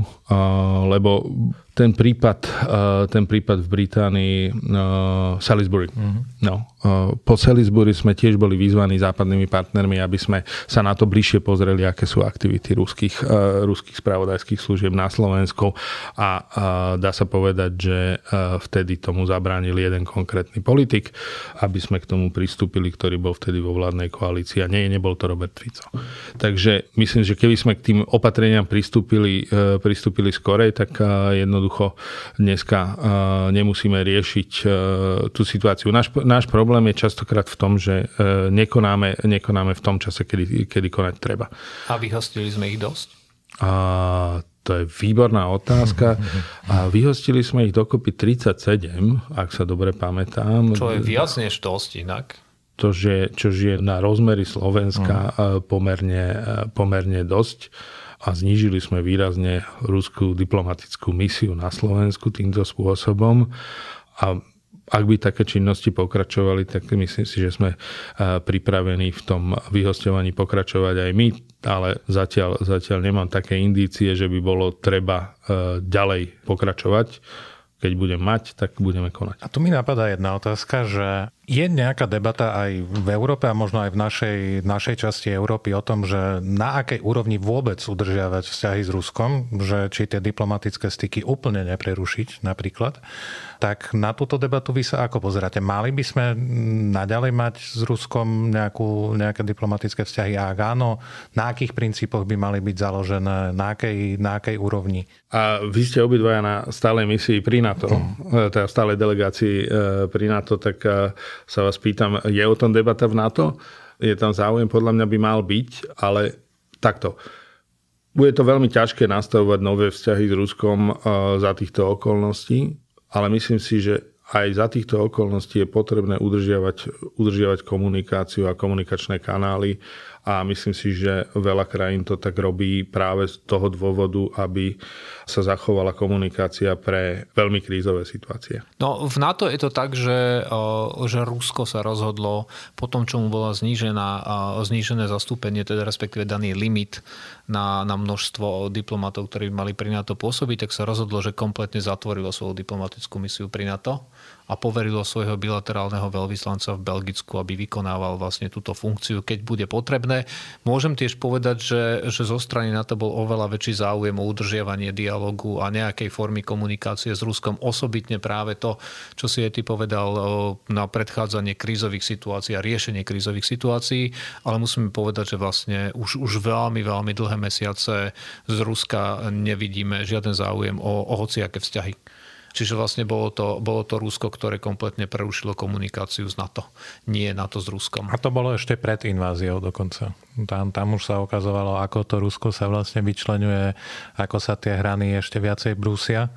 lebo ten prípad, ten prípad v Británii, Salisbury. Mm-hmm. No, po Salisbury sme tiež boli vyzvaní západnými partnermi, aby sme sa na to bližšie pozreli, aké sú aktivity ruských, ruských spravodajských služieb na Slovensku. A dá sa povedať, že vtedy tomu zabránil jeden konkrétny politik, aby sme k tomu pristúpili, ktorý bol vtedy vo vládnej koalícii. A nie, nebol to Robert Fico. Takže myslím, že keby sme k tým opatreniam pristúpili, pristúpili skorej, tak jednoducho dneska nemusíme riešiť tú situáciu. Náš, náš problém je častokrát v tom, že nekonáme, nekonáme v tom čase, kedy, kedy konať treba. A vyhostili sme ich dosť? A to je výborná otázka. A vyhostili sme ich dokopy tridsaťsedem, ak sa dobre pamätám. Čo je viac než dosť inak. To, že, čo je na rozmery Slovenska pomerne, pomerne dosť. A znížili sme výrazne ruskú diplomatickú misiu na Slovensku týmto spôsobom. A ak by také činnosti pokračovali, tak myslím si, že sme pripravení v tom vyhosťovaní pokračovať aj my, ale zatiaľ, zatiaľ nemám také indície, že by bolo treba ďalej pokračovať. Keď budem mať, tak budeme konať. A tu mi napadá jedna otázka, že je nejaká debata aj v Európe a možno aj v našej, našej časti Európy o tom, že na akej úrovni vôbec udržiavať vzťahy s Ruskom, že či tie diplomatické styky úplne neprerušiť napríklad. Tak na túto debatu vy sa ako pozeráte? Mali by sme naďalej mať s Ruskom nejakú, nejaké diplomatické vzťahy? A ak áno, na akých princípoch by mali byť založené? Na akej, na akej úrovni? A vy ste obidvaja na stálej misii pri NATO, mm. teda stálej delegácii pri NATO, tak sa vás pýtam, je o tom debata v NATO? Je tam záujem? Podľa mňa by mal byť, ale takto. Bude to veľmi ťažké nastavovať nové vzťahy s Ruskom za týchto okolností, ale myslím si, že aj za týchto okolností je potrebné udržiavať, udržiavať komunikáciu a komunikačné kanály a myslím si, že veľa krajín to tak robí práve z toho dôvodu, aby sa zachovala komunikácia pre veľmi krízové situácie. No v NATO je to tak, že, že Rusko sa rozhodlo po tom, čo mu bola znížená, znížené zastúpenie, teda respektíve daný limit na, na množstvo diplomatov, ktorí mali pri NATO pôsobiť, tak sa rozhodlo, že kompletne zatvorilo svoju diplomatickú misiu pri NATO a poverilo svojho bilaterálneho veľvyslanca v Belgicku, aby vykonával vlastne túto funkciu, keď bude potrebné. Môžem tiež povedať, že, že zo strany NATO bol oveľa väčší záujem o udržiavanie dialogu a nejakej formy komunikácie s Ruskom, osobitne práve to, čo si je ty povedal na predchádzanie krízových situácií a riešenie krízových situácií, ale musíme povedať, že vlastne už, už veľmi, veľmi dlhé mesiace z Ruska nevidíme žiaden záujem o, o hociaké vzťahy. Čiže vlastne bolo to, bolo to Rusko, ktoré kompletne prerušilo komunikáciu s NATO. Nie NATO s Ruskom. A to bolo ešte pred inváziou dokonca. Tam, tam už sa ukazovalo, ako to Rusko sa vlastne vyčleňuje, ako sa tie hrany ešte viacej brúsia.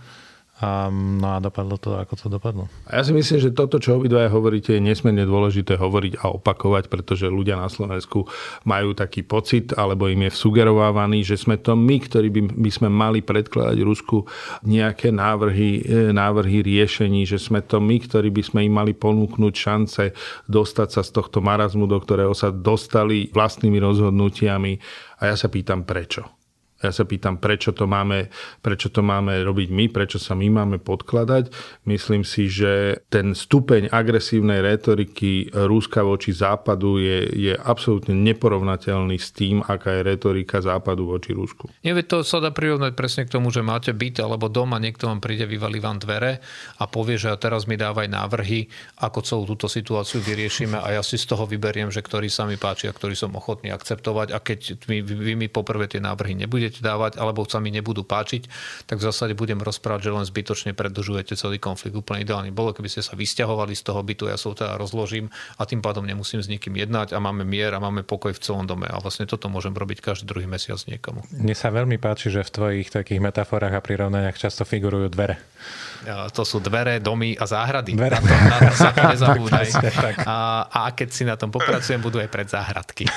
Um, no a dopadlo to, ako to dopadlo. A ja si myslím, že toto, čo obidvaja hovoríte, je nesmierne dôležité hovoriť a opakovať, pretože ľudia na Slovensku majú taký pocit, alebo im je sugerovávaný, že sme to my, ktorí by, by sme mali predkladať Rusku nejaké návrhy, návrhy riešení, že sme to my, ktorí by sme im mali ponúknuť šance dostať sa z tohto marazmu, do ktorého sa dostali vlastnými rozhodnutiami. A ja sa pýtam, prečo? Ja sa pýtam, prečo to máme, prečo to máme robiť my, prečo sa my máme podkladať. Myslím si, že ten stupeň agresívnej rétoriky Ruska voči Západu je, je absolútne neporovnateľný s tým, aká je rétorika Západu voči Rusku. Nie, to sa dá prirovnať presne k tomu, že máte byt alebo doma, niekto vám príde, vyvalí vám dvere a povie, že teraz mi dávaj návrhy, ako celú túto situáciu vyriešime a ja si z toho vyberiem, že ktorý sa mi páči a ktorý som ochotný akceptovať a keď vy, vy mi poprvé tie návrhy nebudete dávať, alebo sa mi nebudú páčiť, tak v zásade budem rozprávať, že len zbytočne predĺžujete celý konflikt. Úplne ideálne bolo, keby ste sa vysťahovali z toho bytu, ja sa teda rozložím a tým pádom nemusím s nikým jednať a máme mier a máme pokoj v celom dome. A vlastne toto môžem robiť každý druhý mesiac niekomu. Mne sa veľmi páči, že v tvojich takých metaforách a prirovnaniach často figurujú dvere. Ja, to sú dvere, domy a záhrady. Dvere. Na to, na to sa to nezabúdaj. A, a keď si na tom popracujem, budú aj predzáhradky.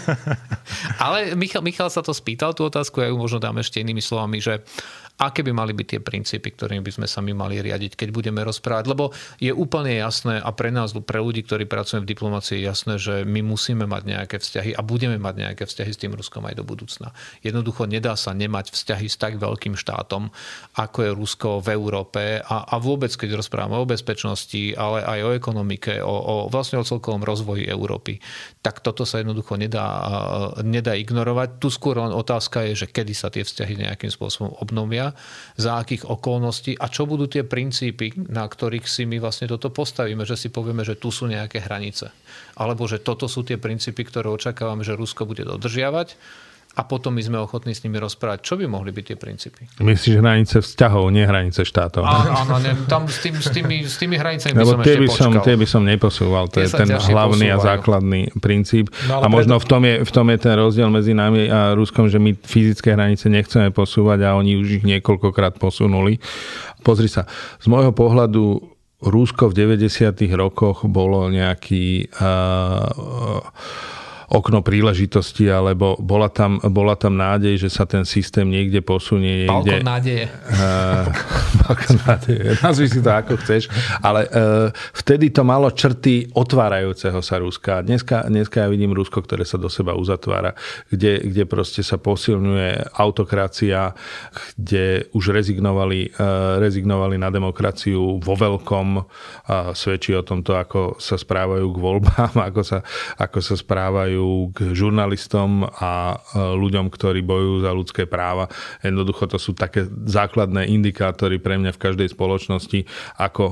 Ale Michal, Michal sa to spýtal, tú otázku, ja ju možno dám ešte inými slovami, že aké by mali byť tie princípy, ktorými by sme sa my mali riadiť, keď budeme rozprávať. Lebo je úplne jasné a pre nás, pre ľudí, ktorí pracujú v diplomácii, je jasné, že my musíme mať nejaké vzťahy a budeme mať nejaké vzťahy s tým Ruskom aj do budúcna. Jednoducho nedá sa nemať vzťahy s tak veľkým štátom, ako je Rusko v Európe a, a vôbec, keď rozprávame o bezpečnosti, ale aj o ekonomike, o, o vlastne o celkovom rozvoji Európy, tak toto sa jednoducho nedá, nedá ignorovať. Tu skôr len otázka je, že kedy sa tie vzťahy nejakým spôsobom obnovia, za akých okolností a čo budú tie princípy, na ktorých si my vlastne toto postavíme, že si povieme, že tu sú nejaké hranice. Alebo že toto sú tie princípy, ktoré očakávame, že Rusko bude dodržiavať a potom my sme ochotní s nimi rozprávať. Čo by mohli byť tie princípy? Myslíš hranice vzťahov, nie hranice štátov? Áno, ne, tam s, tým, s, tými, s tými hranicami by Lebo som tie ešte by som, počkal. tie by som neposúval. To je ten hlavný posúvajú. A základný princíp. No, a možno v tom, je, v tom je ten rozdiel medzi nami a Ruskom, že my fyzické hranice nechceme posúvať a oni už ich niekoľkokrát posunuli. Pozri sa, z môjho pohľadu Rusko v deväťdesiatych rokoch bolo nejaký... Uh, okno príležitosti, alebo bola tam, bola tam nádej, že sa ten systém niekde posunie. Niekde, balkón nádeje. Uh, balkón nádeje. Nazvi si to ako chceš. Ale uh, vtedy to malo črty otvárajúceho sa Ruska. Dneska, dneska ja vidím Rusko, ktoré sa do seba uzatvára, kde, kde proste sa posilňuje autokracia, kde už rezignovali, uh, rezignovali na demokraciu vo veľkom. Uh, svedčí o tomto, ako sa správajú k voľbám, ako sa, ako sa správajú k žurnalistom a ľuďom, ktorí bojujú za ľudské práva. Jednoducho to sú také základné indikátory pre mňa v každej spoločnosti, ako,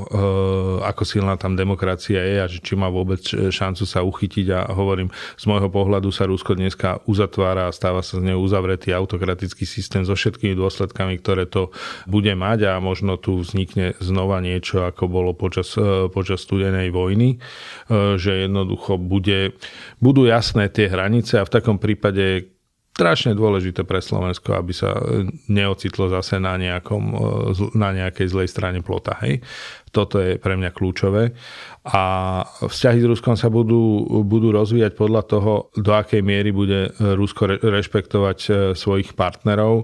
ako silná tam demokracia je a či má vôbec šancu sa uchytiť. A hovorím, z môjho pohľadu sa Rusko dneska uzatvára a stáva sa z neho uzavretý autokratický systém so všetkými dôsledkami, ktoré to bude mať a možno tu vznikne znova niečo, ako bolo počas, počas studenej vojny, že jednoducho bude, budú jasné tie hranice a v takom prípade je strašne dôležité pre Slovensko, aby sa neocitlo zase na, nejakom, na nejakej zlej strane plota. Hej? Toto je pre mňa kľúčové. A vzťahy s Ruskom sa budú, budú rozvíjať podľa toho, do akej miery bude Rusko rešpektovať svojich partnerov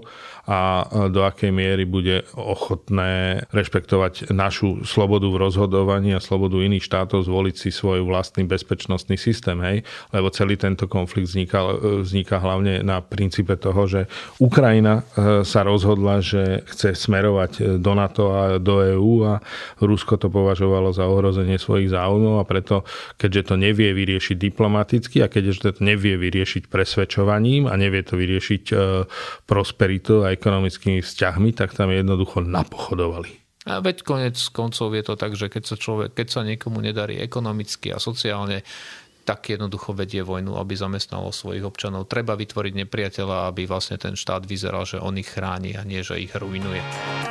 a do akej miery bude ochotné rešpektovať našu slobodu v rozhodovaní a slobodu iných štátov zvoliť si svoj vlastný bezpečnostný systém. Hej? Lebo celý tento konflikt vzniká, vzniká hlavne na princípe toho, že Ukrajina sa rozhodla, že chce smerovať do NATO a do EÚ a Rusko to považovalo za ohrozenie svojich záujmov a preto, keďže to nevie vyriešiť diplomaticky a keďže to nevie vyriešiť presvedčovaním a nevie to vyriešiť prosperitou a ekonomickými vzťahmi, tak tam jednoducho napochodovali. A veď konec koncov je to tak, že keď sa, človek, keď sa niekomu nedarí ekonomicky a sociálne, tak jednoducho vedie vojnu, aby zamestnalo svojich občanov. Treba vytvoriť nepriateľa, aby vlastne ten štát vyzeral, že on ich chráni a nie, že ich ruinuje.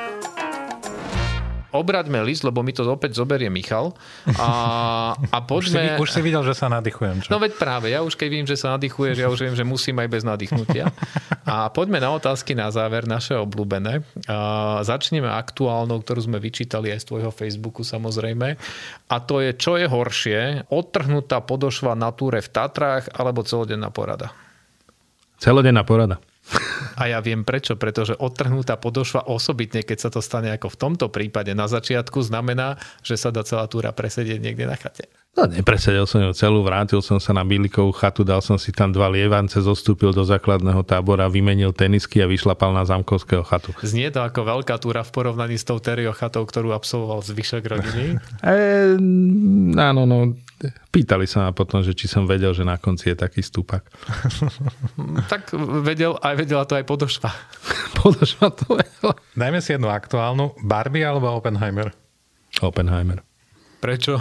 Obraťme list, lebo mi to opäť zoberie Michal. A, a poďme... Už si, už si videl, že sa nadýchujem. Čo? No veď práve, ja už keď vidím, že sa nadýchuješ, ja už viem, že musím aj bez nadýchnutia. A poďme na otázky na záver, naše obľúbené. A začneme aktuálnou, ktorú sme vyčítali aj z tvojho Facebooku samozrejme. A to je, čo je horšie, odtrhnutá podošva na túre v Tatrách alebo celodenná porada? Celodenná porada. A ja viem prečo, pretože odtrhnutá podošva osobitne, keď sa to stane ako v tomto prípade na začiatku, znamená, že sa dá celá túra presedieť niekde na chate. No, nepresedel som ju celú, vrátil som sa na Bílikovú chatu, dal som si tam dva lievance, zostúpil do základného tábora, vymenil tenisky a vyšlapal na Zámkovského chatu. Znie to ako veľká túra v porovnaní s tou Terio chatou, ktorú absolvoval zvyšok rodiny? E, áno, no, pýtali sa ma potom, že či som vedel, že na konci je taký stupak. Tak vedel, aj vedela to aj podošva. Podošva to vedela. Dajme si jednu aktuálnu. Barbie alebo Oppenheimer? Oppenheimer. Prečo?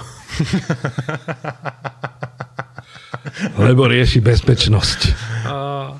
Lebo rieši bezpečnosť. Uh,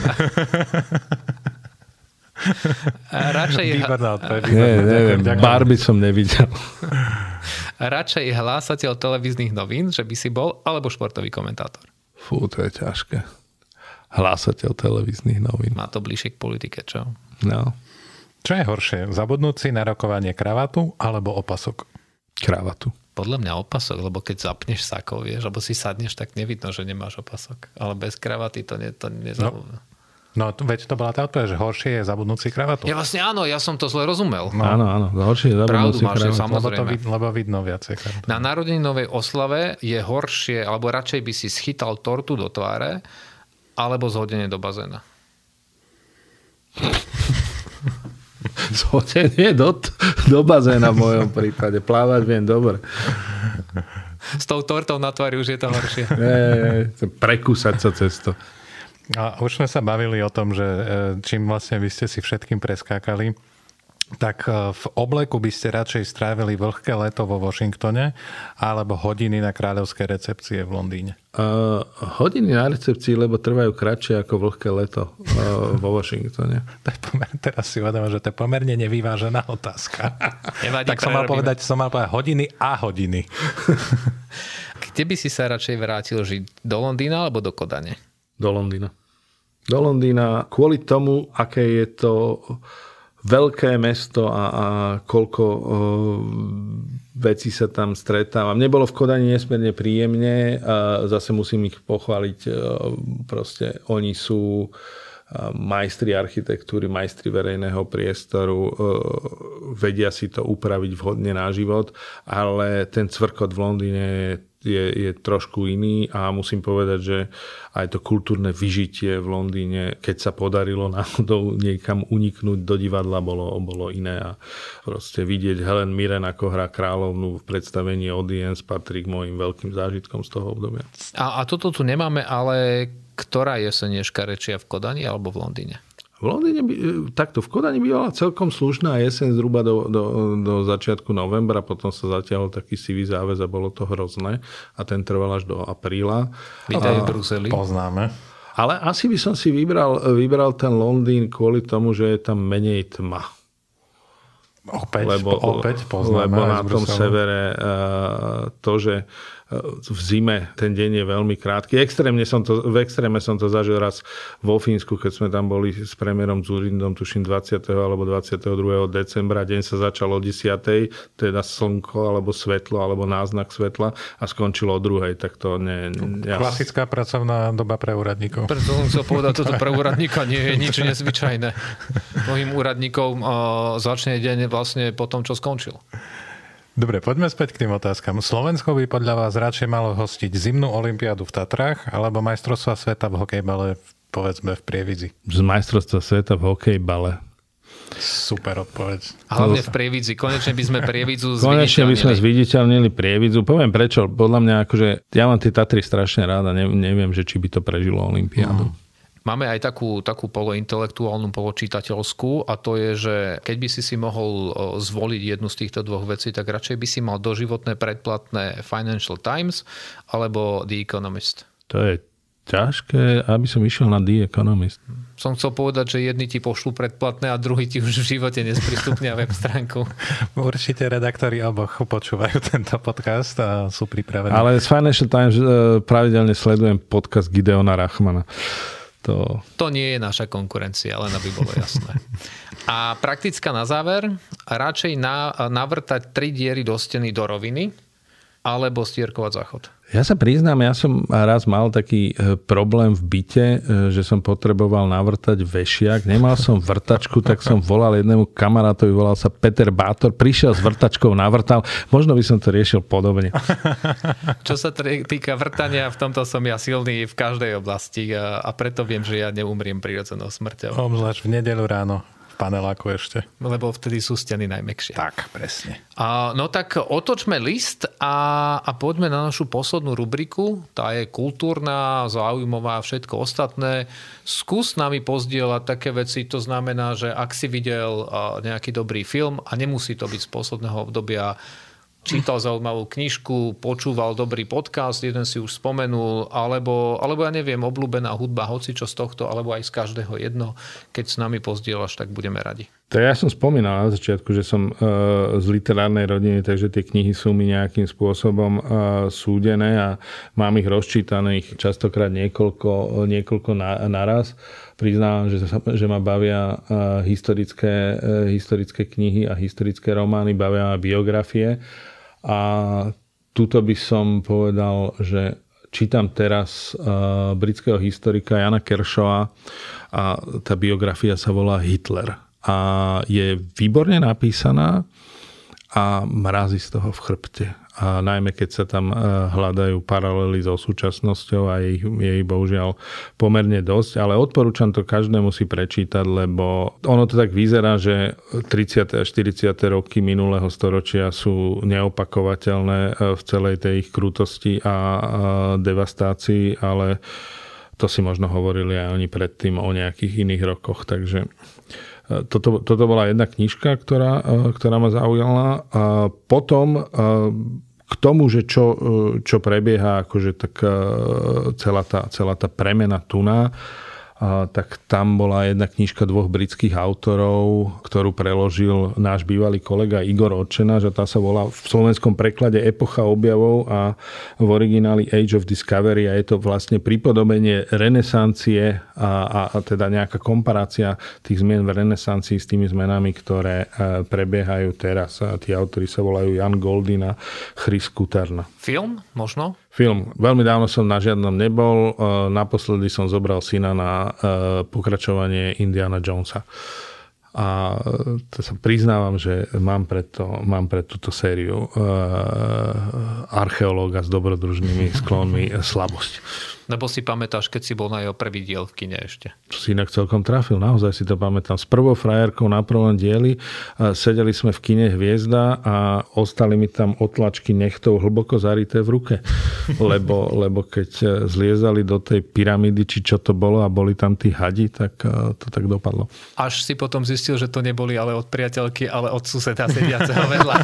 radšej... Výborná odpoveď. Nie, neviem, Barbie som nevidel. Radšej hlásateľ televíznych novín, že by si bol, alebo športový komentátor? Fú, to je ťažké. Hlásateľ televíznych novín. Má to bližšie k politike, čo? No. Čo je horšie? Zabudnúť si na rokovanie kravatu alebo opasok? Kravatu. Podľa mňa opasok, lebo keď zapneš sako, vieš, alebo si sadneš, tak nevidno, že nemáš opasok. Ale bez kravaty to, ne, to nezabudne. No, no, veď to bola tá odpoveď, že horšie je zabudnúť si kravatu. Ja vlastne áno, ja som to zle rozumel. No. Áno, áno, horšie je zabudnúť si kravatu. Samozrejme. Lebo, to vid, lebo vidno viacej kravatu. Na narodeninovej oslave je horšie, alebo radšej by si schytal tortu do tváre, alebo zhodenie do bazéna. Zhodenie do, do bazéna v mojom prípade. Plávať viem dobre. S tou tortou na tvári už je to horšie. Nie, prekúsať sa cez to. A už sme sa bavili o tom, že čím vlastne vy ste si všetkým preskákali, tak v obleku by ste radšej strávili vlhké leto vo Washingtone alebo hodiny na kráľovskej recepcie v Londýne? Uh, hodiny na recepcii, lebo trvajú kratšie ako vlhké leto uh, vo Washingtone. To je pomer, teraz si uvedomím, že to je pomerne nevyvážená otázka. Nevadí, tak som mal, povedať, som mal povedať hodiny a hodiny. Kde by si sa radšej vrátil žiť? Do Londýna alebo do Kodane? Do Londýna. Do Londýna kvôli tomu, aké je to veľké mesto a, a koľko o, vecí sa tam stretáva. Mne bolo v Kodani nesmierne príjemne a zase musím ich pochváliť. Proste oni sú majstri architektúry, majstri verejného priestoru, vedia si to upraviť vhodne na život, ale ten cvrkot v Londýne je, je trošku iný a musím povedať, že aj to kultúrne vyžitie v Londýne, keď sa podarilo náhodou niekam uniknúť do divadla, bolo, bolo iné a proste vidieť Helen Mirren ako hrá kráľovnú v predstavení Audience patrí k mojim veľkým zážitkom z toho obdobia. A, a toto tu nemáme, ale ktorá jeseň je škarečia v Kodani alebo v Londýne? V Londýne, by, takto, v Kodani bývala celkom slušná jeseň zhruba do, do, do začiatku novembra, potom sa zatiaľol taký sivý záväz a bolo to hrozné a ten trval až do apríla. Vítaj v Bruseli. Poznáme. Ale asi by som si vybral, vybral ten Londýn kvôli tomu, že je tam menej tma. Opäť, lebo, opäť poznáme. Lebo na tom severe to, že v zime ten deň je veľmi krátky. Extrémne som to, v extréme som to zažil raz vo Fínsku, keď sme tam boli s premiérom Dzurindom, tuším dvadsiateho alebo dvadsiateho druhého decembra. Deň sa začal o desiatej, teda slnko alebo svetlo, alebo náznak svetla a skončilo o druhej. Tak to ne, ne, ja... Klasická pracovná doba pre úradníkov. Preto som chcel povedať, toto pre úradníka nie je nič nezvyčajné. Mnohým úradníkom začne deň vlastne po tom, čo skončil. Dobre, poďme späť k tým otázkam. Slovensko by podľa vás radšej malo hostiť zimnú olympiádu v Tatrách alebo majstrovstvá sveta v hokejbale, povedzme, v Prievidzi? Z majstrovstva sveta v hokejbale. Super odpoveď. Hlavne v Prievidzi. Konečne by sme Prievidzu zviditeľnili. Konečne by sme zviditeľnili Prievidzu. Poviem prečo. Podľa mňa, akože, ja mám tie Tatry strašne rád a neviem, že či by to prežilo olympiádu. Mm. Máme aj takú, takú polointelektuálnu, poločítateľskú a to je, že keď by si si mohol zvoliť jednu z týchto dvoch vecí, tak radšej by si mal doživotné predplatné Financial Times alebo The Economist. To je ťažké, aby som išiel na The Economist. Som chcel povedať, že jedni ti pošlú predplatné a druhý ti už v živote nesprístupnia web stránku. Určite redaktori oboch počúvajú tento podcast a sú pripravení. Ale z Financial Times pravidelne sledujem podcast Gideona Rachmana. To... to nie je naša konkurencia, len aby bolo jasné. A praktická na záver, radšej na, navrtať tri diery do steny do roviny, alebo stierkovať záchod? Ja sa priznám, ja som raz mal taký problém v byte, že som potreboval navrtať vešiak. Nemal som vrtačku, tak som volal jednému kamarátovi, volal sa Peter Bátor, prišiel s vrtačkou, navrtal. Možno by som to riešil podobne. Čo sa týka vrtania, v tomto som ja silný v každej oblasti a preto viem, že ja neumriem prirodzenou smrťou. Obzvlášť v nedeľu ráno. Paneláku ešte. Lebo vtedy sú steny najmäkšie. Tak, presne. A, no tak otočme list a, a poďme na našu poslednú rubriku. Tá je kultúrna, zaujímavá a všetko ostatné. Skús s nami pozdieľať také veci. To znamená, že ak si videl nejaký dobrý film a nemusí to byť z posledného obdobia, čítal zaujímavú knižku, počúval dobrý podcast, jeden si už spomenul, alebo, alebo ja neviem, obľúbená hudba, hoci čo z tohto, alebo aj z každého jedno. Keď s nami pozdieľaš, tak budeme radi. Tak ja som spomínal na začiatku, že som uh, z literárnej rodiny, takže tie knihy sú mi nejakým spôsobom uh, súdené a mám ich rozčítaných častokrát niekoľko, niekoľko na, naraz. Priznávam, že, že ma bavia uh, historické, uh, historické knihy a historické romány, bavia ma biografie. A tuto by som povedal, že čítam teraz uh, britského historika Jana Kershawa a tá biografia sa volá Hitler. A je výborne napísaná a mrazí z toho v chrbte. A najmä keď sa tam hľadajú paralely so súčasnosťou a je ich, je ich bohužiaľ pomerne dosť, ale odporúčam to každému si prečítať, lebo ono to tak vyzerá, že tridsiate a štyridsiate roky minulého storočia sú neopakovateľné v celej tej ich krutosti a devastácii, ale to si možno hovorili aj oni predtým o nejakých iných rokoch, takže Toto, toto bola jedna knižka, ktorá, ktorá ma zaujala. A potom k tomu, že čo, čo prebieha, akože tak celá tá, celá tá premena tuná, a tak tam bola jedna knižka dvoch britských autorov, ktorú preložil náš bývalý kolega Igor Odčenáš a tá sa volá v slovenskom preklade Epocha objavov a v origináli Age of Discovery a je to vlastne pripodobenie renesancie a, a, a teda nejaká komparácia tých zmien v renesancii s tými zmenami, ktoré prebiehajú teraz. A tí autori sa volajú Jan Goldin a Chris Kutarna. Film možno? Film. Veľmi dávno som na žiadnom nebol. Naposledy som zobral syna na pokračovanie Indiana Jonesa. A to sa priznávam, že mám preto, mám pre túto sériu archeológa s dobrodružnými sklonmi slabosť. Lebo si pamätáš, keď si bol na jeho prvý diel v kine ešte. To si inak celkom trafil, naozaj si to pamätám. S prvou frajerkou na prvom dieli sedeli sme v kine Hviezda a ostali mi tam otlačky nechtov hlboko zarité v ruke. Lebo, lebo keď zliezali do tej pyramídy, či čo to bolo a boli tam tí hadi, tak to tak dopadlo. Až si potom zistil, že to neboli ale od priateľky, ale od suseda sediaceho vedľa.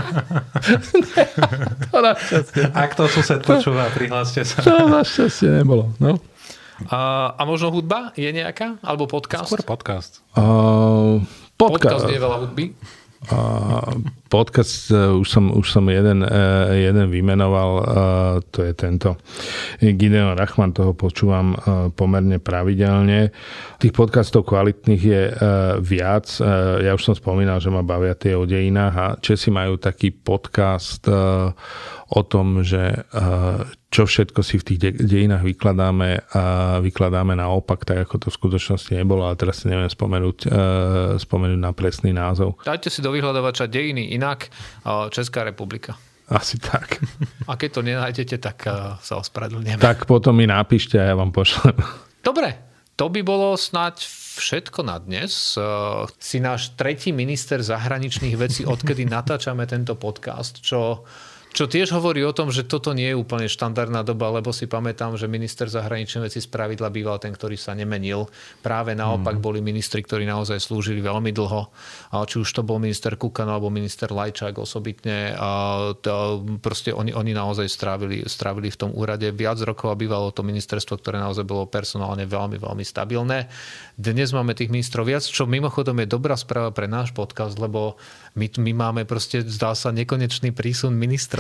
To našťastie. Ak to sused počúva, prihláste sa. To našťastie nebolo. No. A, a možno hudba je nejaká? Alebo podcast? Skôr podcast. Uh, podcast. Podcast je veľa hudby. Uh, podcast uh, už som, už som jeden, uh, jeden vymenoval, uh, to je tento Gideon Rachman, toho počúvam uh, pomerne pravidelne. Tých podcastov kvalitných je uh, viac. Uh, ja už som spomínal, že ma bavia tie o dejinách a Česi majú taký podcast uh, o tom, že uh, čo všetko si v tých de- dejinách vykladáme a vykladáme naopak, tak ako to v skutočnosti nebolo, ale teraz si neviem spomenúť, uh, spomenúť na presný názov. Dajte si do vyhľadávača dejiny inak, uh, Česká republika. Asi tak. A keď to nenájdete, tak uh, sa ospravedlňujem. Tak potom mi napíšte a ja vám pošlem. Dobre, to by bolo snáď všetko na dnes. Uh, si náš tretí minister zahraničných vecí, odkedy natáčame tento podcast, čo... Čo tiež hovorí o tom, že toto nie je úplne štandardná doba, lebo si pamätám, že minister zahraničných vecí spravidla býval ten, ktorý sa nemenil. Práve naopak boli ministri, ktorí naozaj slúžili veľmi dlho. Či už to bol minister Kukan alebo minister Lajčák osobitne. To, proste oni, oni naozaj strávili, strávili v tom úrade viac rokov a bývalo to ministerstvo, ktoré naozaj bolo personálne veľmi, veľmi stabilné. Dnes máme tých ministrov viac, čo mimochodom je dobrá správa pre náš podcast, lebo my, my máme proste, zdá sa, nekonečný prísun ministrov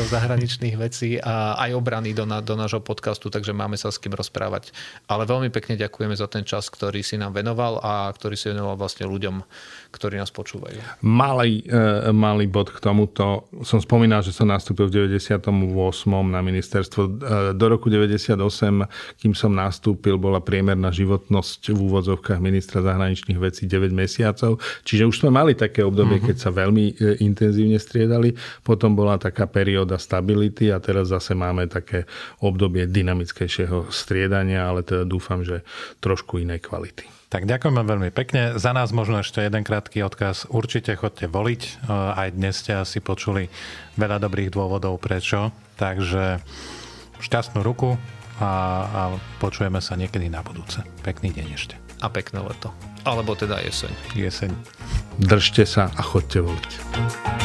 ministrov zahraničných vecí a aj obrany do, na, do nášho podcastu, takže máme sa s kým rozprávať. Ale veľmi pekne ďakujeme za ten čas, ktorý si nám venoval a ktorý si venoval vlastne ľuďom, ktorí nás počúvajú. Malý, e, malý bod k tomuto. Som spomínal, že som nastúpil v deväťdesiatom ôsmom na ministerstvo. E, do roku deväťdesiatosem, kým som nastúpil, bola priemerná životnosť v úvodzovkách ministra zahraničných vecí deväť mesiacov. Čiže už sme mali také obdobie, mm-hmm. keď sa veľmi e, intenzívne striedali. Potom bola taká perióda stability a teraz zase máme také obdobie dynamickejšieho striedania, ale teda dúfam, že trošku inej kvality. Tak ďakujem veľmi pekne. Za nás možno ešte jeden krátky odkaz. Určite chodte voliť. Aj dnes ste asi počuli veľa dobrých dôvodov prečo. Takže šťastnú ruku a, a počujeme sa niekedy na budúce. Pekný deň ešte. A pekné leto. Alebo teda jeseň. Jeseň. Držte sa a chodte voliť.